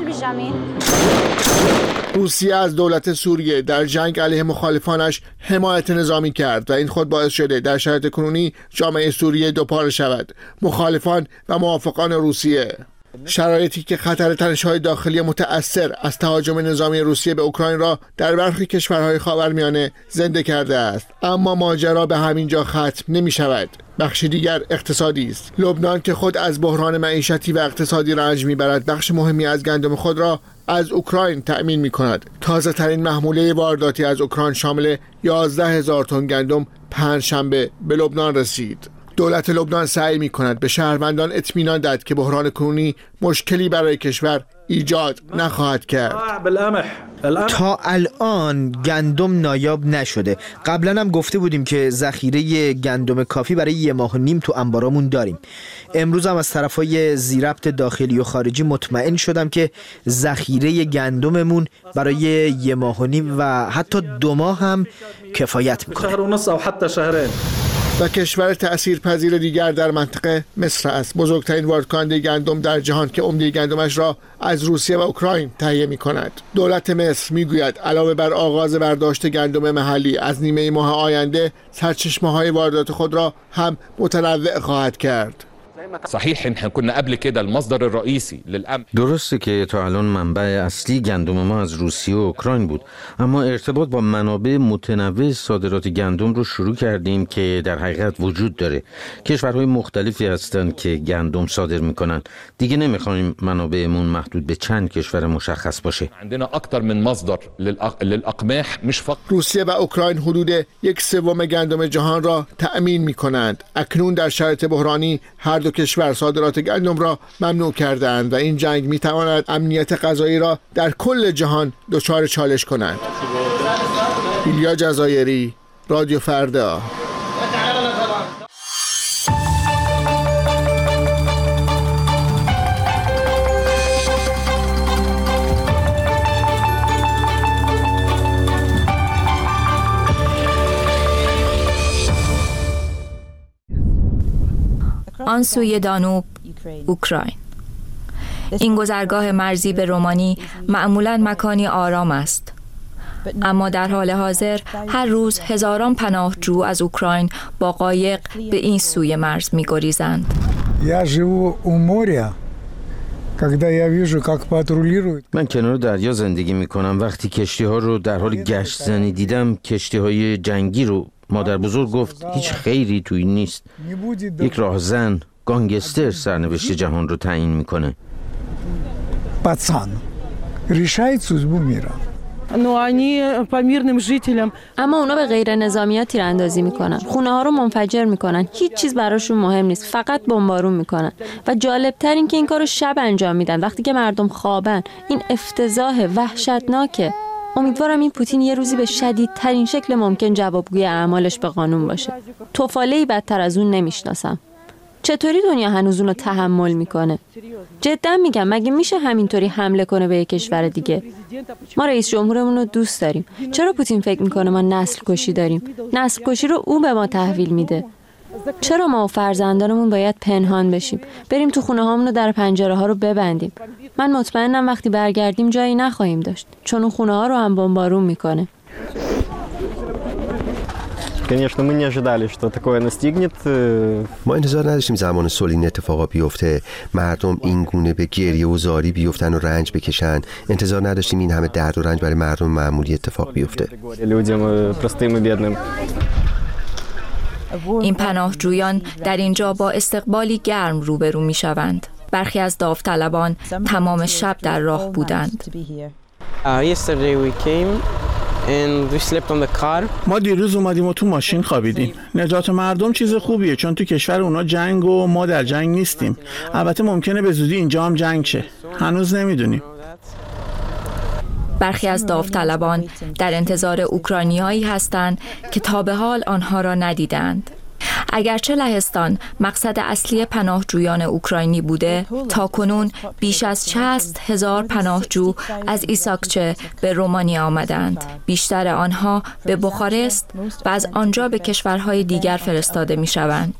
روسیه از دولت سوریه در جنگ علیه مخالفانش حمایت نظامی کرد و این خود باعث شده در شرایط کنونی جامعه سوریه دوپاره شود. مخالفان و موافقان روسیه، شرایطی که خطر تنش‌های داخلی متأثر از تهاجم نظامی روسیه به اوکراین را در برخی کشورهای خاورمیانه زنده کرده است. اما ماجرا به همین جا ختم نمی شود. بخش دیگر اقتصادی است. لبنان که خود از بحران معیشتی و اقتصادی رنج می‌برد، بخش مهمی از گندم خود را از اوکراین تأمین می‌کند. تازه ترین محموله وارداتی از اوکراین شامل یازده هزار تن گندم پنجشنبه به لبنان رسید. دولت لبنان سعی می‌کند به شهروندان اطمینان دهد که بحران کنونی مشکلی برای کشور ایجاد نخواهد کرد. تا الان گندم نایاب نشده. قبلا هم گفته بودیم که ذخیره گندم کافی برای یه ماه و نیم تو انبارامون داریم. امروز هم از طرفای ذی‌ربط داخلی و خارجی مطمئن شدم که ذخیره گندممون برای یه ماه و نیم و حتی دو ماه هم کفایت میکنه. شهر و نصف او حتی شهرین. و کشور تأثیرپذیر دیگر در منطقه مصر است، بزرگترین واردکننده گندم در جهان که عمده گندمش را از روسیه و اوکراین تهیه می کند. دولت مصر می گوید علاوه بر آغاز برداشت گندم محلی از نیمه ماه آینده، سرچشمه‌های واردات خود را هم متنوع خواهد کرد. صحیح احنا كنا قبل كده المصدر الرئيسي للامن. درسته که تا الان منبع اصلی گندم ما از روسیه و اوکراین بود، اما ارتباط با منابع متنوع صادرات گندم رو شروع کردیم که در حقیقت وجود داره. کشورهای مختلفی هستند که گندم صادر میکنن. دیگه نمیخوایم منابعمون محدود به چند کشور مشخص باشه. عندنا اكثر من مصدر للاقماح مش فقط. روسیه و اوکراین حدود یک سوم گندم جهان را تأمین میکنند. اکنون در شرایط بحرانی هر دو کشور صادرات گندم را ممنوع کردند و این جنگ میتواند امنیت غذایی را در کل جهان دچار چالش کند. ایلیا جزایری، رادیو فردا. آن سوی دانوب، اوکراین. این گذرگاه مرزی به رومانی معمولاً مکانی آرام است. اما در حال حاضر هر روز هزاران پناهجو از اوکراین با قایق به این سوی مرز می‌گریزند. من کنار دریا زندگی می‌کنم. وقتی کشتی‌ها رو در حال گشت زنی دیدم، کشتی‌های جنگی رو، مادر بزرگ گفت هیچ خیری توی نیست. یک راهزن، گانگستر سرنوشت جهان رو تعیین میکنه. пацан решает судьбу мира. اما اونا به غیر نظامی ها تیراندازی میکنن، خونه ها رو منفجر میکنن، هیچ چیز براشون مهم نیست، فقط بمبارون میکنن. و جالب تر این که این کارو شب انجام میدن، وقتی که مردم خوابن. این افتضاح وحشتناکه. امیدوارم این پوتین یه روزی به شدیدترین شکل ممکن جوابگوی اعمالش به قانون باشه. توفاله‌ای بدتر از اون نمیشناسم. چطوری دنیا هنوز اونو تحمل میکنه؟ جدا میگم، مگه میشه همینطوری حمله کنه به یک کشور دیگه؟ ما رئیس جمهورمون رو دوست داریم. چرا پوتین فکر میکنه ما نسل کشی داریم؟ نسل کشی رو او به ما تحویل میده. چرا ما و فرزندانمون باید پنهان بشیم؟ بریم تو خونه هامون رو در پنجره ها رو ببندیم. من مطمئنم وقتی برگردیم جایی نخواهیم داشت، چون اون خونه ها رو هم بمبارون میکنه. Конечно, мы не ожидали, что такое настигнет. ما انتظار نداشتیم زمان صلح این اتفاقا بیفته، مردم این گونه به گریه و زاری بیفتن و رنج بکشن. انتظار نداشتیم این همه درد و رنج برای مردم معمولی اتفاق بیفته. این پناهجویان در اینجا با استقبالی گرم روبرو می شوند. برخی از داوطلبان تمام شب در راه بودند. ما دیروز اومدیم و تو ماشین خوابیدیم. نجات مردم چیز خوبیه، چون تو کشور اونا جنگ و ما در جنگ نیستیم. البته ممکنه به زودی اینجا هم جنگ شه. هنوز نمیدونیم. برخی از داوطلبان در انتظار اوکراینیایی هستند که تا به حال آنها را ندیدند. اگرچه لهستان مقصد اصلی پناهجویان اوکراینی بوده، تا کنون بیش از شصت هزار پناهجو از ایساکچه به رومانی آمدند. بیشتر آنها به بخارست و از آنجا به کشورهای دیگر فرستاده می شوند.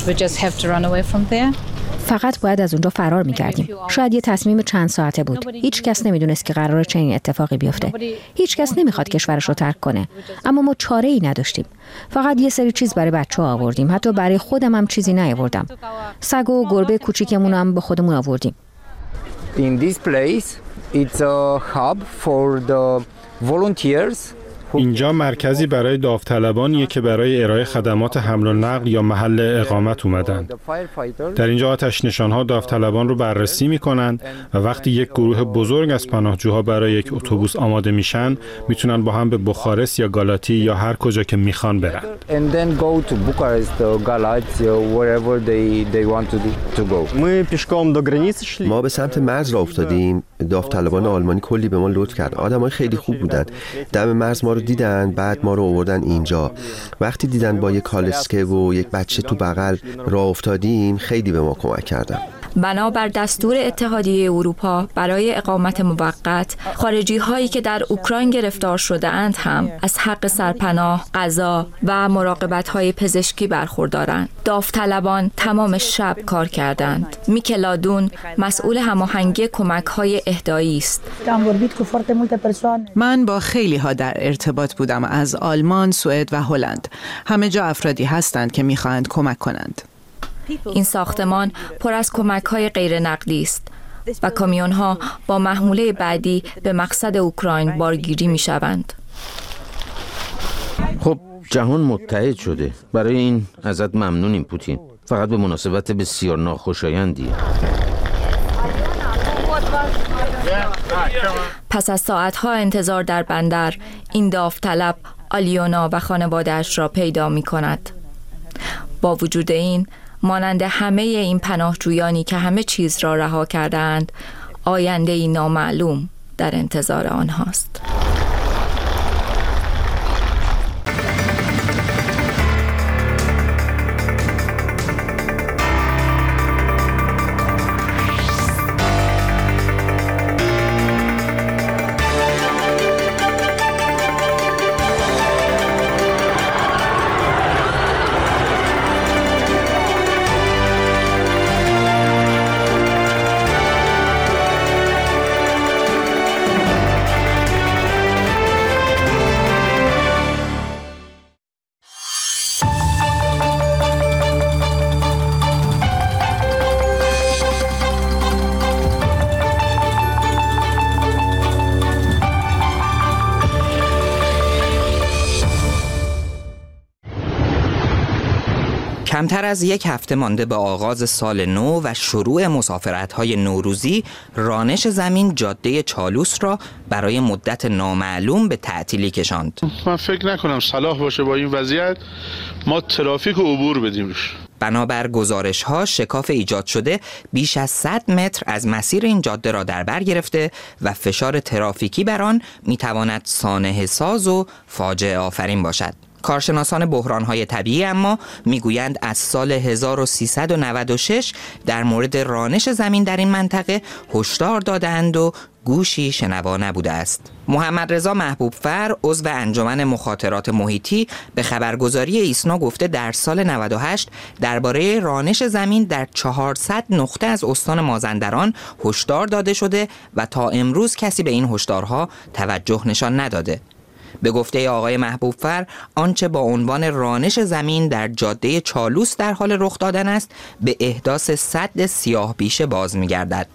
فقط باید از اونجا فرار می‌کردیم. شاید یه تصمیم چند ساعته بود. هیچ کس نمی‌دونست که قراره چنین اتفاقی بیفته. هیچ کس نمی‌خواد کشورش رو ترک کنه. اما ما چاره‌ای نداشتیم. فقط یه سری چیز برای بچه‌ها آوردیم. حتی برای خودم هم چیزی نیاوردم. سگ و گربه کوچیکمون هم به خودمون آوردیم. In this place it's a hub for the volunteers. اینجا مرکزی برای داوطلبانیه که برای ارائه خدمات حمل و نقل یا محل اقامت اومدن. در اینجا آتش نشان‌ها داوطلبان رو بررسی می‌کنند و وقتی یک گروه بزرگ از پناهجوها برای یک اتوبوس آماده میشن، میتونن با هم به بخارست یا گالاتی یا هر کجا که میخوان برن. ما به سمت مرز راه افتادیم. داوطلبان آلمانی کلی به ما لطف کرد. آدمای خیلی خوب بودن. دم مرز ما رو دیدن، بعد ما رو آوردن اینجا. وقتی دیدن با یک کالسکه و یک بچه تو بغل راه افتادیم، خیلی به ما کمک کردن. بنابر دستور اتحادیه اروپا برای اقامت موقت، خارجی هایی که در اوکراین گرفتار شده اند هم از حق سرپناه، غذا و مراقبت های پزشکی برخوردارند. داوطلبان تمام شب کار کردند. میکلادون مسئول هماهنگی کمک های اهدایی است. من با خیلی ها در ارتباط بودم، از آلمان، سوئد و هلند. همه جا افرادی هستند که میخواهند کمک کنند. این ساختمان پر از کمک‌های غیر نقدی است و کامیون‌ها با محموله بعدی به مقصد اوکراین بارگیری می‌شوند. خب جهان متحد شده. برای این ازت ممنونیم پوتین. فقط به مناسبت بسیار ناخوشایندی. پس از ساعت‌ها انتظار در بندر، این داوطلب آلیونا و خانواده‌اش را پیدا می‌کند. با وجود این، مانند همه این پناهجویانی که همه چیز را رها کردند، آینده‌ای نامعلوم در انتظار آنهاست. کمتر از یک هفته مانده به آغاز سال نو و شروع مسافرت‌های نوروزی، رانش زمین جاده چالوس را برای مدت نامعلوم به تعطیلی کشاند. من فکر نکنم صلاح باشه با این وضعیت ما ترافیک رو عبور بدیم روش. بنابر گزارش‌ها شکاف ایجاد شده بیش از صد متر از مسیر این جاده را در بر گرفته و فشار ترافیکی بر آن می‌تواند سانحه ساز و فاجعه آفرین باشد. کارشناسان بحران‌های طبیعی اما میگویند از سال هزار و سیصد و نود و شش در مورد رانش زمین در این منطقه هشدار دادند و گوشی شنوا نبوده است. محمد رضا محبوبفر، عضو انجمن مخاطرات محیطی، به خبرگزاری ایسنا گفته در سال نود و هشت درباره رانش زمین در چهارصد نقطه از استان مازندران هشدار داده شده و تا امروز کسی به این هشدارها توجه نشان نداده. به گفته آقای محبوبفر، آنچه با عنوان رانش زمین در جاده چالوس در حال رخ دادن است به احداث سد سیاه بیشه باز می‌گردد.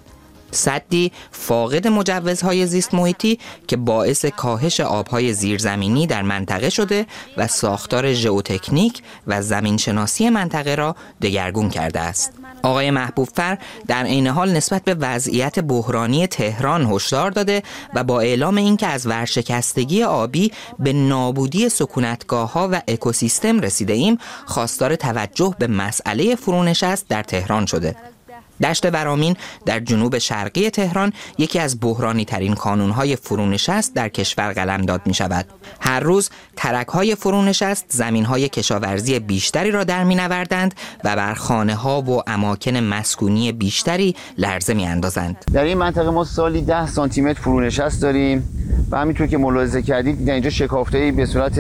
سدی فاقد مجوزهای زیست محیطی که باعث کاهش آبهای زیرزمینی در منطقه شده و ساختار ژئوتکنیک و زمینشناسی منطقه را دگرگون کرده است. آقای محبوبفر در عین حال نسبت به وضعیت بحرانی تهران هشدار داده و با اعلام اینکه از ورشکستگی آبی به نابودی سکونتگاه‌ها و اکوسیستم رسیده ایم، خواستار توجه به مسئله فرونشست در تهران شده. دشت ورامین در جنوب شرقی تهران یکی از بحرانی ترین کانون‌های فرونشست در کشور قلمداد می شود. هر روز ترک‌های فرونشست زمین‌های کشاورزی بیشتری را در می‌نوردند و بر خانه‌ها و اماکن مسکونی بیشتری لرزه می‌اندازند. در این منطقه ما سالی ده سانتی متر فرونشست داریم و همینطور که ملاحظه کردید دیدن اینجا شکافته‌ای به صورت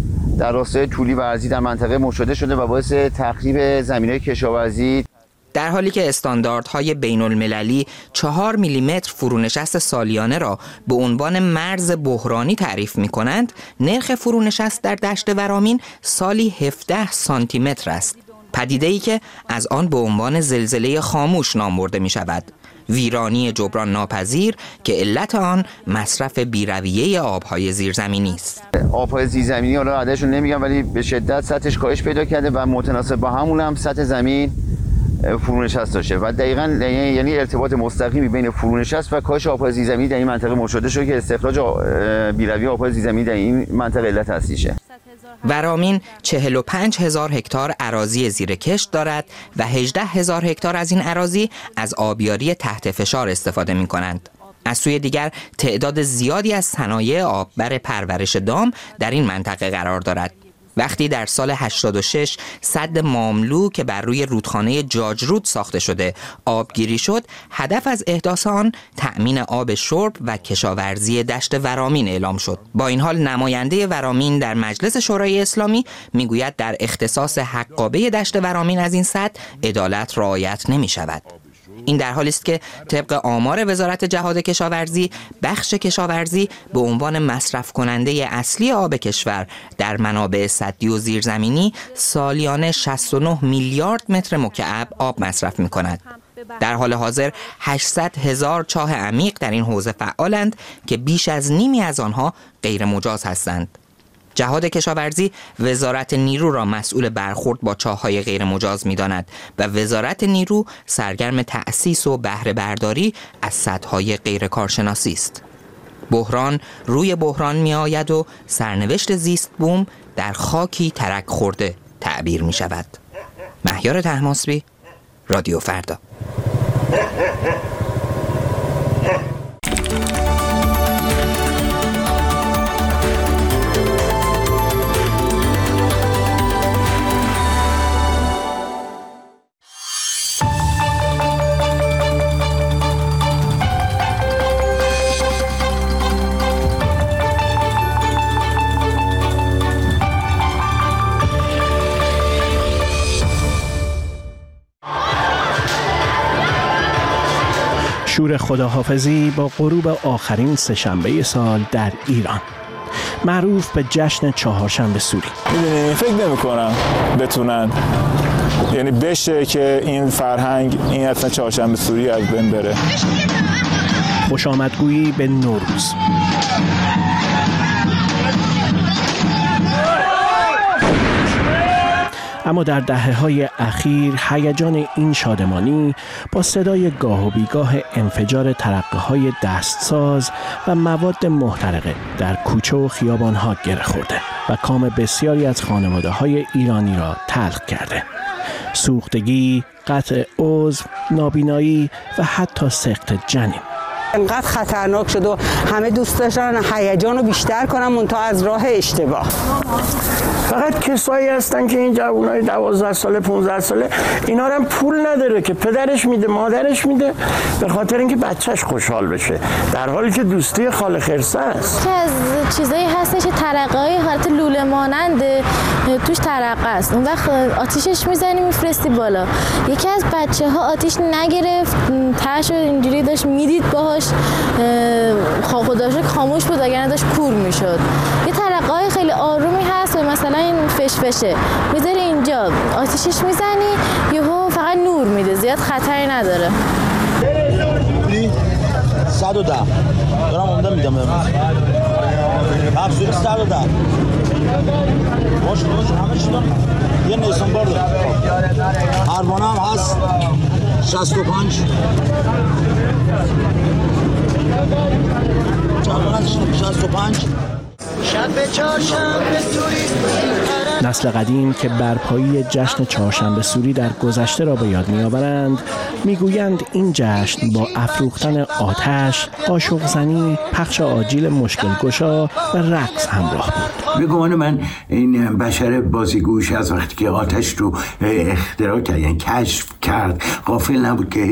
در راستای طولی و عرضی در منطقه مشاهده شده و باعث تخریب زمین‌های کشاورزی. در حالی که استانداردهای بین المللی چهار میلیمتر فرونشست سالیانه را به عنوان مرز بحرانی تعریف می کنند، نرخ فرونشست در دشت ورامین سالی هفده سانتی متر است. پدیده‌ای که از آن به عنوان زلزله خاموش نام برده می شود. ویرانی جبران ناپذیر که علت آن مصرف بی‌رویه آبهای زیرزمینی است. آبهای زیرزمینی حالا عددش رو نمیگم ولی به شدت سطحش کاهش پیدا کرده و متناسب با همون هم سطح زمین فرونشست داشته و دقیقاً یعنی ارتباط مستقیمی بین فرونشست و کاهش آبهای زیرزمینی در این منطقه مشاهده شده که استخراج بی‌رویه آبهای زیرزمینی در این منطقه علت اصلیشه. ورامین چهل و پنج هزار هکتار اراضی زیر کشت دارد و هجده هزار هکتار از این اراضی از آبیاری تحت فشار استفاده می کنند. از سوی دیگر تعداد زیادی از صنایع آببر پرورش دام در این منطقه قرار دارد. وقتی در سال هشتاد و شش سد ماملو که بر روی رودخانه جاجرود ساخته شده آبگیری شد، هدف از احداث آن تأمین آب شرب و کشاورزی دشت ورامین اعلام شد. با این حال نماینده ورامین در مجلس شورای اسلامی میگوید در اختصاص حقابه دشت ورامین از این سد عدالت رعایت نمی شود. این در حالی است که طبق آمار وزارت جهاد کشاورزی، بخش کشاورزی به عنوان مصرف کننده اصلی آب کشور در منابع سدی و زیرزمینی سالیانه شصت و نه میلیارد متر مکعب آب مصرف می کند. در حال حاضر هشتصد هزار چاه عمیق در این حوزه فعالند که بیش از نیمی از آنها غیر مجاز هستند. جهاد کشاورزی وزارت نیرو را مسئول برخورد با چاه‌های غیر مجاز می‌داند و وزارت نیرو سرگرم تأسیس و بهره برداری از سدهای غیر کارشناسی است. بحران روی بحران می‌آید و سرنوشت زیست بوم در خاکی ترک خورده تعبیر می‌شود. مهیار طهماسبی، رادیو فردا. شور خداحافظی با غروب آخرین سه‌شنبه سال در ایران، معروف به جشن چهارشنبه سوری. میدونی فکر نمی کنم بتونن یعنی بشه که این فرهنگ، این اصلا چهارشنبه سوری از بین بره. خوش آمدگویی به نوروز. اما در دهه‌های اخیر هیجان این شادمانی با صدای گاه و بیگاه انفجار ترقه‌های دستساز و مواد محترقه در کوچه و خیابان‌ها گره خورده و کام بسیاری از خانواده‌های ایرانی را تلخ کرده. سوختگی، قطع عضو، نابینایی و حتی سقط جنین. انقدر خطرناک شد و همه دوست داشتن هیجان رو بیشتر کنن منتها از راه اشتباه. فقط کسایی هستن که این جوانای دوازده ساله پانزده ساله اینا هم پول نداره که پدرش میده مادرش میده به خاطر اینکه بچهش خوشحال بشه، در حالی که دوستی خاله خرسه است. که از چیزایی هستش ترقه‌های حالت لوله مانند توش ترقه است، اون وقت آتیشش میزنی میفرستی بالا. یکی از بچه‌ها آتیش نگرفت، تاشو اینجوری داشت میدید باهاش خودش خاموش بود اگر داشت کور میشد. یه ترقه‌های خیلی آرومی هست و مثلا این فشفشه میذاری اینجا آتیشش میزنی یهو فقط نور میده، زیاد خطری نداره. صد و ده دارم عمده میدم افزوری صد و ده باشه باشه همه چی دارم. یه نیسان بار دارم، پروانه هم هست شصت و پنج جوانه شصت و پنج شب چهارشنبه سوری. نسل قدیم که برپایی جشن چهارشنبه سوری در گذشته را به یاد می‌آورند، میگویند این جشن با افروختن آتش، قاشق زنی، پخش آجیل مشکل گشا و رقص همراه بود. به گمان من این بشر بازیگوش از وقتی که آتش رو اختراع کرد، یعنی کشف کرد، غافل نبود که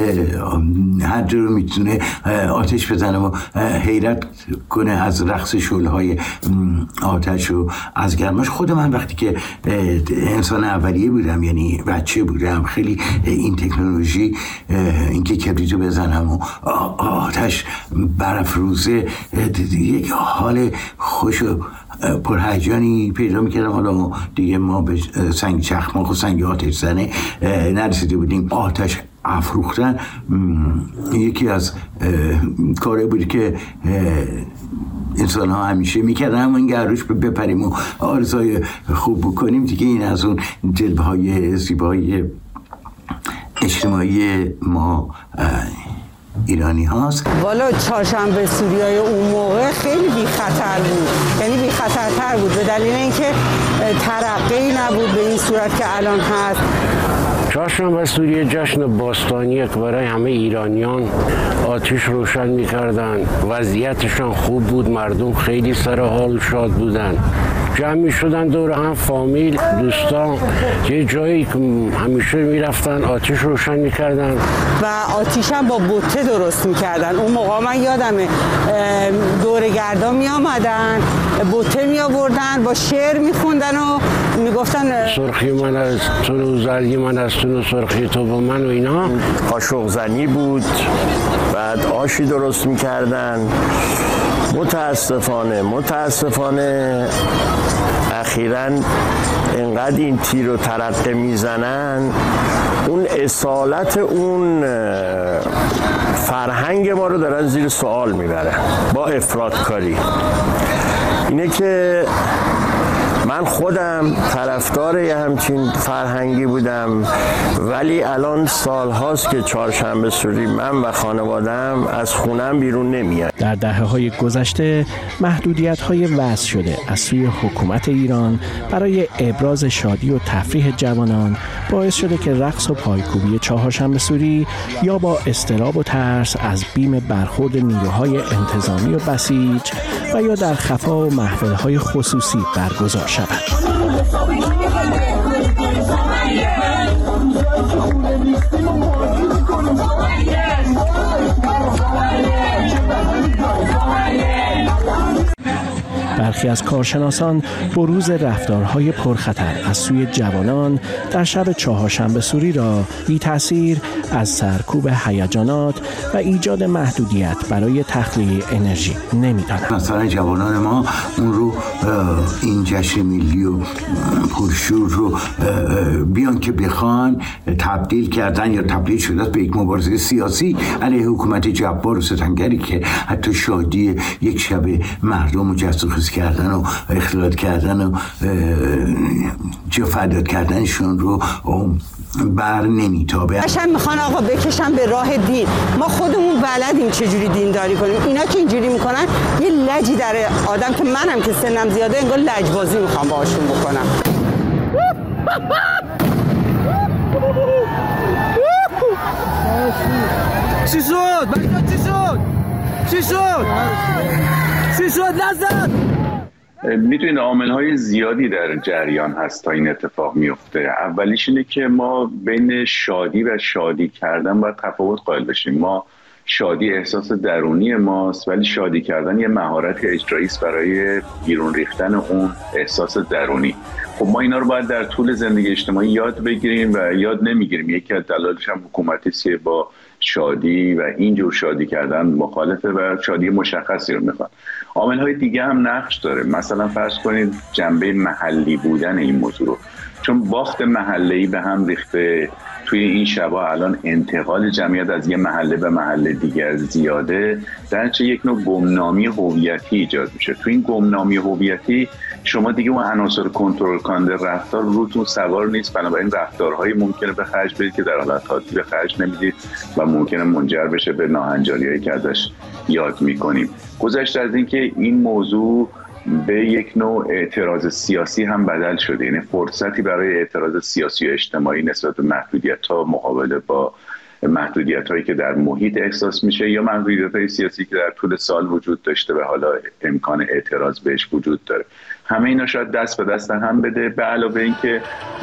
هر جا رو میتونه آتش بزنه و حیرت کنه از رقص شعله‌های آتش و از گرماش. خود من وقتی که انسان اولیه بودم، یعنی بچه بودم، خیلی این تکنولوژی، اینکه کبریتو بزنم و آتش برافروزه، یک حال خوش و پرهیجانی پیدا میکردم. حالا دیگه ما به سنگ چخماق و سنگ آتش زنه نرسیده بودیم. آتش افروختن یکی از کاره بود که انسان ها همیشه میکردن، اما این گروش بپریم و آرزوی خوب بکنیم دیگه. این از اون جلوه های زیبایی اجتماعی ما ایرانی هاست. والا چهارشنبه سوریای اون موقع خیلی بی خطر بود، یعنی بی خطرتر بود به دلیل اینکه ترقی نبود به این صورت که الان هست. چهارشنبه سوری جشن باستانیه که برای همه ایرانیان آتش روشن می‌کردن، وضعیتشان خوب بود، مردم خیلی سر حال شاد بودن، جمع می‌شدن دور هم، فامیل، دوستان، یه جایی که همیشه می‌رفتن آتش روشن می‌کردن و آتش هم با بوته درست می‌کردن. اون موقع من یادمه دورگردان می‌آمدن، بوته می‌آوردن، با شعر می‌خوندن و می‌گفتن سرخی من از تو و زردی من از تو و سرخی تو با من و اینا. قاشق زنی بود، بعد آشی درست می‌کردن. متاسفانه متاسفانه اخیراً اینقدر این تیر و ترقه میزنن، اون اصالت اون فرهنگ ما رو دارن زیر سوال میبرن با افراطکاری. اینه که من خودم طرفدار یه همچین فرهنگی بودم، ولی الان سال هاست که چهارشنبه سوری من و خانواده‌ام از خونم بیرون نمیاد. در دهه‌های گذشته محدودیت‌های وضع شده از سوی حکومت ایران برای ابراز شادی و تفریح جوانان باعث شده که رقص و پایکوبی چهارشنبه سوری یا با اضطراب و ترس از بیم برخورد نیروهای انتظامی و بسیج و یا در خفا و محفل‌های خصوصی برگزار شود. برخی از کارشناسان بروز رفتارهای پرخطر از سوی جوانان در شب چهارشنبه سوری را بی تأثیر از سرکوب هیجانات و ایجاد محدودیت برای تخلیه انرژی نمی‌دانند. مثلا جوانان ما اون رو این جشن ملی و پرشور رو بیان که بخوان تبدیل کردن یا تبدیل شده به یک مبارزه سیاسی علیه حکومت جبار و ستمگری که حتی شادی یک شب مردم رو جسوخیز کردن و اختلاط کردن و جا فریاد کردنشون رو بر نمیتابه. قشنگ میخوان آقا بکشن به راه دین. ما خودمون بلدیم چجوری دینداری کنیم. اینا که اینجوری میکنن یه لجی در آدم که منم که سنم زیاده انگار لجبازی میخوام باهاشون بکنم. چی شد؟ بچه‌ها چی شد؟ چی شد؟ چی شد نزد؟ میدونید عامل‌های زیادی در جریان هست تا این اتفاق میفته. اولیش اینه که ما بین شادی و شادی کردن باید تفاوت قائل بشیم. ما شادی احساس درونی ماست، ولی شادی کردن یه مهارت اجرایی است برای بیرون ریختن اون احساس درونی. خب ما اینا رو باید در طول زندگی اجتماعی یاد بگیریم و یاد نمیگیریم. یکی از دلایلش هم حکومتی است که با شادی و اینجور شادی کردن مخالفه و شادی مشخصی رو میخواد. عامل‌های دیگه هم نقش داره. مثلا فرض کنید جنبه محلی بودن این موضوع رو، چون باخت محله‌ای به هم ریخته توی این شبا الان انتقال جمعیت از یه محله به محله دیگر زیاده، در چه یک نوع گمنامی هویتی ایجاد میشه. توی این گمنامی هویتی شما دیگه اون عناصر کنترل کننده رفتار روتون سوار نیست، بنابراین رفتارهایی ممکنه به خرج بدید که در حالت عادی به خرج نمیدید و ممکنه منجر بشه به ناهنجاری‌هایی که ازش یاد میکنیم. گذشته از این که این موضوع به یک نوع اعتراض سیاسی هم بدل شده، یعنی فرصتی برای اعتراض سیاسی و اجتماعی نسبت به محدودیت‌ها، مقابله با محدودیت‌هایی که در محیط احساس میشه یا محدودیت‌های سیاسی که در طول سال وجود داشته و حالا امکان اعتراض بهش وجود داره. همه اینا شاید دست به دست هم بده، به علاوه اینکه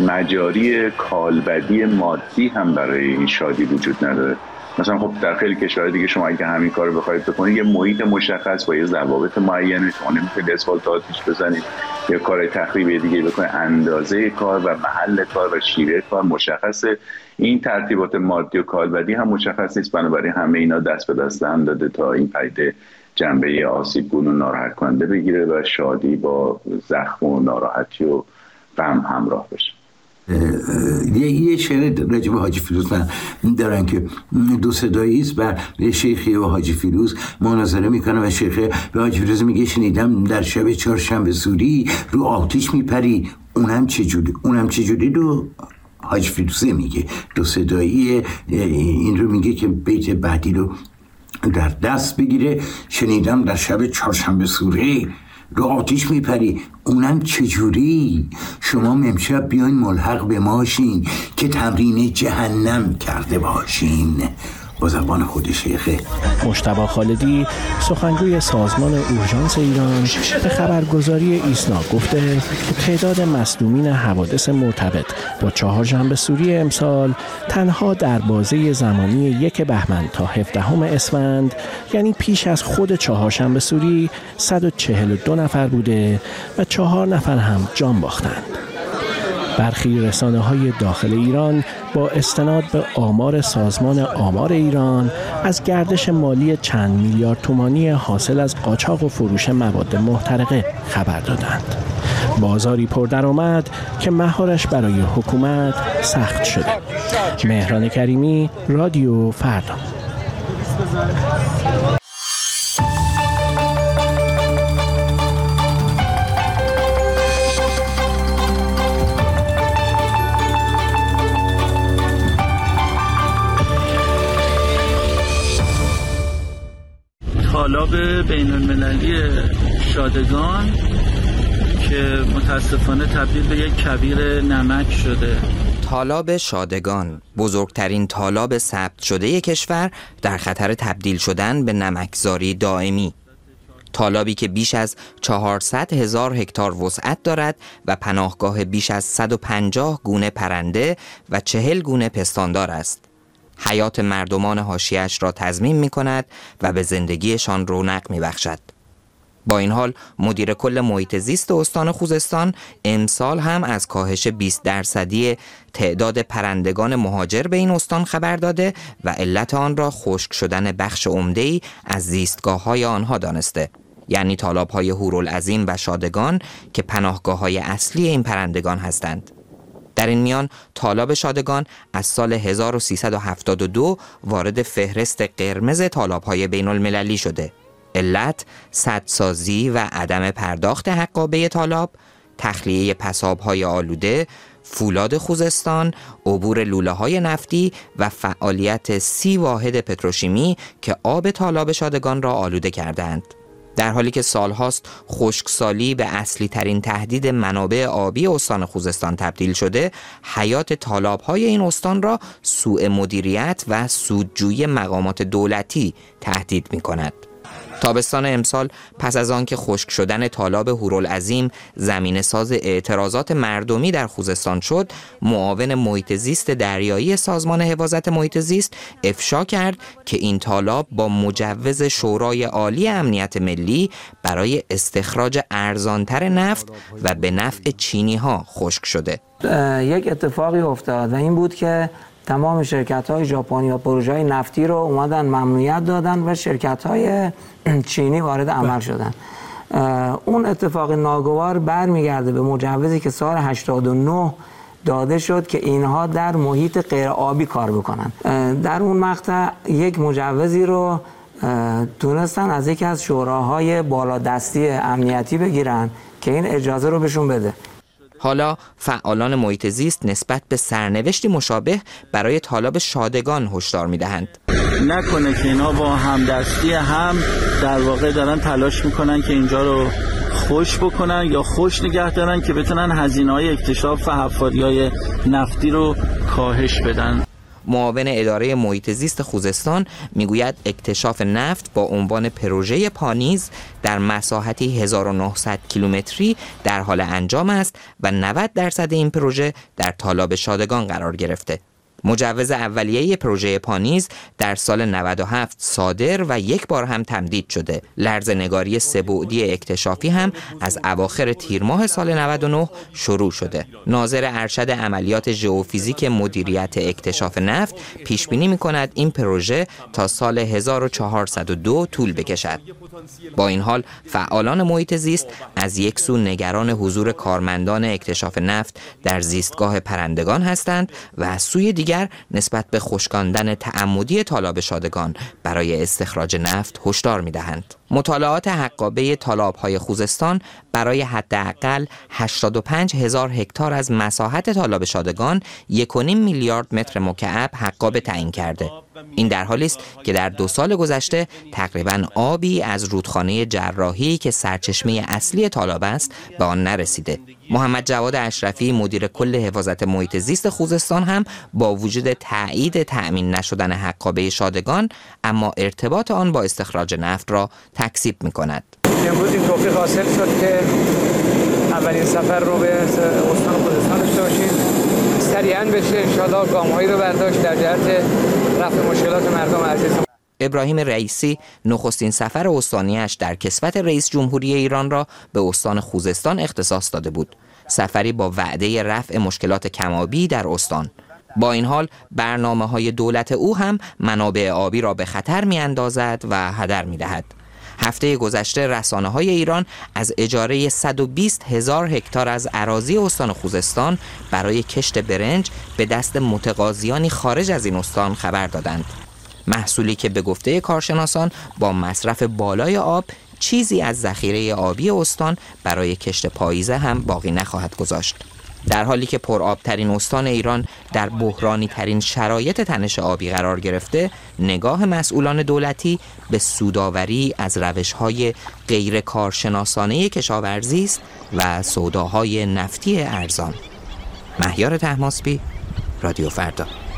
مجاری کالبدی مادی هم برای این شادی وجود نداره. مثلا خب در خیلی کشورهای دیگه شما اگه همین کارو بخواید بکنید یه محیط مشخص با یه ضوابط معینه، شما نمیتونید اسفالت آتیش بزنید یا کار تخریبی دیگه بکنید. اندازه کار و محل کار و شیوه کار مشخصه. این ترتیبات مادی و کالبدی هم مشخص نیست، بنابراین همه اینا دست به دست هم داده تا این پدیده جنبه آسیبگون و ناراحت کننده بگیره و شادی با زخم و ناراحتی و غم همراه بشه. یه یه شعر راجب حاجی فیروز من دارن که دو صدایی است و شیخی و حاجی فیروز مناظره میکنه و شیخ به حاجی فیروز میگه شنیدم در شب چهارشنبه سوری رو آتش میپری، اونم چجوری اونم چجوری رو حاجی فیروزه میگه. دو صدایی این رو میگه که بیت بعدی رو در دست بگیره. شنیدم در شب چهارشنبه سوری رو آتیش میپری، اونم چجوری؟ شما امشب بیاین ملحق به ماشین که تمرین جهنم کرده باشین. با زبان خود شیخه. مجتبی خالدی سخنگوی سازمان اورژانس ایران به خبرگزاری ایسنا گفته که تعداد مصدومین حوادث مرتبط با چهارشنبه سوری امسال تنها در بازه زمانی یک بهمن تا هفدهم اسفند، یعنی پیش از خود چهارشنبه سوری، صد و چهل و دو نفر بوده و چهار نفر هم جان باختند. برخی رسانه‌های داخل ایران با استناد به آمار سازمان آمار ایران از گردش مالی چند میلیارد تومانی حاصل از قاچاق و فروش مواد محترقه خبر دادند. بازاری پردرآمد که مهارش برای حکومت سخت شده. مهران کریمی، رادیو فردا. طالاب بین المللی شادگان که متاسفانه تبدیل به یک کویر نمک شده. طالاب شادگان، بزرگترین طالاب ثبت شده کشور، در خطر تبدیل شدن به نمکزاری دائمی. طالابی که بیش از چهارصد هزار هکتار وسعت دارد و پناهگاه بیش از صد و پنجاه گونه پرنده و چهل گونه پستاندار است. حیات مردمان حاشیه‌اش را تضمین می کند و به زندگیشان رونق می بخشد. با این حال مدیر کل محیط زیست استان خوزستان امسال هم از کاهش بیست درصدی تعداد پرندگان مهاجر به این استان خبر داده و علت آن را خشک شدن بخش عمده‌ای از زیستگاه‌های آنها دانسته. یعنی تالاب‌های هورالعظیم و شادگان که پناهگاه‌های اصلی این پرندگان هستند. در این میان تالاب شادگان از سال هزار و سیصد و هفتاد و دو وارد فهرست قرمز تالاب‌های بین‌المللی شده. علت سدسازی و عدم پرداخت حقابه تالاب، تخلیه پساب‌های آلوده، فولاد خوزستان، عبور لوله‌های نفتی و فعالیت سی واحد پتروشیمی که آب تالاب شادگان را آلوده کردند. در حالی که سالهاست خشکسالی به اصلی ترین تهدید منابع آبی استان خوزستان تبدیل شده، حیات تالاب‌های این استان را سوء مدیریت و سودجویی مقامات دولتی تهدید می‌کند. تابستان امسال پس از آن که خشک شدن تالاب هورالعظیم زمینه ساز اعتراضات مردمی در خوزستان شد، معاون محیط زیست دریایی سازمان حفاظت محیط زیست افشا کرد که این تالاب با مجوز شورای عالی امنیت ملی برای استخراج ارزانتر نفت و به نفع چینی ها خشک شده. یک اتفاقی افتاد و این بود که تمام شرکت‌های ژاپنی و پروژه‌های نفتی رو اومدن ممنوعیت دادن و شرکت‌های چینی وارد عمل شدن. اون اتفاق ناگوار برمیگرده به مجوزی که سال هشتاد و نه داده شد که اینها در محیط غیر آبی کار بکنن. در اون مقطع یک مجوزی رو تونستن از یکی از شوراهای بالادستی امنیتی بگیرن که این اجازه رو بهشون بده. حالا فعالان محیط زیست نسبت به سرنوشتی مشابه برای تالاب شادگان هشدار می‌دهند. نکنه که اینا با همدستی هم در واقع دارن تلاش میکنن که اینجا رو خوش بکنن یا خوش نگه دارن که بتونن هزینه‌های اکتشاف و حفاری‌های نفتی رو کاهش بدن. معاون اداره محیط زیست خوزستان میگوید اکتشاف نفت با عنوان پروژه پانیز در مساحتی هزار و نهصد کیلومتری در حال انجام است و نود درصد این پروژه در تالاب شادگان قرار گرفته. مجوز اولیه پروژه پانیز در سال نود و هفت صادر و یک بار هم تمدید شده. لرزه‌نگاری سه‌بعدی اکتشافی هم از اواخر تیر ماه سال نود و نه شروع شده. ناظر ارشد عملیات ژئوفیزیک مدیریت اکتشاف نفت پیش بینی می‌کند این پروژه تا سال هزار و چهارصد و دو طول بکشد. با این حال فعالان محیط زیست از یک سو نگران حضور کارمندان اکتشاف نفت در زیستگاه پرندگان هستند و از سوی دیگر نسبت به خشکاندن تعمدی تالاب شادگان برای استخراج نفت هشدار می‌دهند. مطالعات حقابه تالاب‌های خوزستان برای حداقل هشتاد و پنج هزار هکتار از مساحت تالاب شادگان یک و نیم میلیارد متر مکعب حقابه تعیین کرده. این در حالی است که در دو سال گذشته تقریباً آبی از رودخانه جراحی که سرچشمه اصلی تالاب است به آن نرسیده. محمد جواد اشرفی مدیر کل حفاظت محیط زیست خوزستان هم با وجود تایید تأمین نشدن حقابه شادگان اما ارتباط آن با استخراج نفت را تکذیب می‌کند. امروز این توفیق حاصل شد که اولین سفر رو به استان خوزستان داشته باشیم. سریعاً بشه انشاءالله گام‌هایی رو برداشت در جهت رفع مشکلات مردم عزیز. ابراهیم رئیسی نخستین سفر استانیش در کسوت رئیس جمهوری ایران را به استان خوزستان اختصاص داده بود. سفری با وعده رفع مشکلات کم‌آبی در استان. با این حال برنامه‌های دولت او هم منابع آبی را به خطر می‌اندازد و هدر می‌دهد. هفته گذشته رسانه‌های ایران از اجاره صد و بیست هزار هکتار از اراضی استان خوزستان برای کشت برنج به دست متقاضیانی خارج از این استان خبر دادند. محصولی که به گفته کارشناسان با مصرف بالای آب چیزی از ذخیره آبی استان برای کشت پاییزه هم باقی نخواهد گذاشت. در حالی که پرآبترین استان ایران در بحرانی ترین شرایط تنش آبی قرار گرفته، نگاه مسئولان دولتی به سودآوری از روش‌های غیر کارشناسانه کشاورزی است و سوداهای نفتی ارزان. مهیار طهماسبی، رادیو فردا.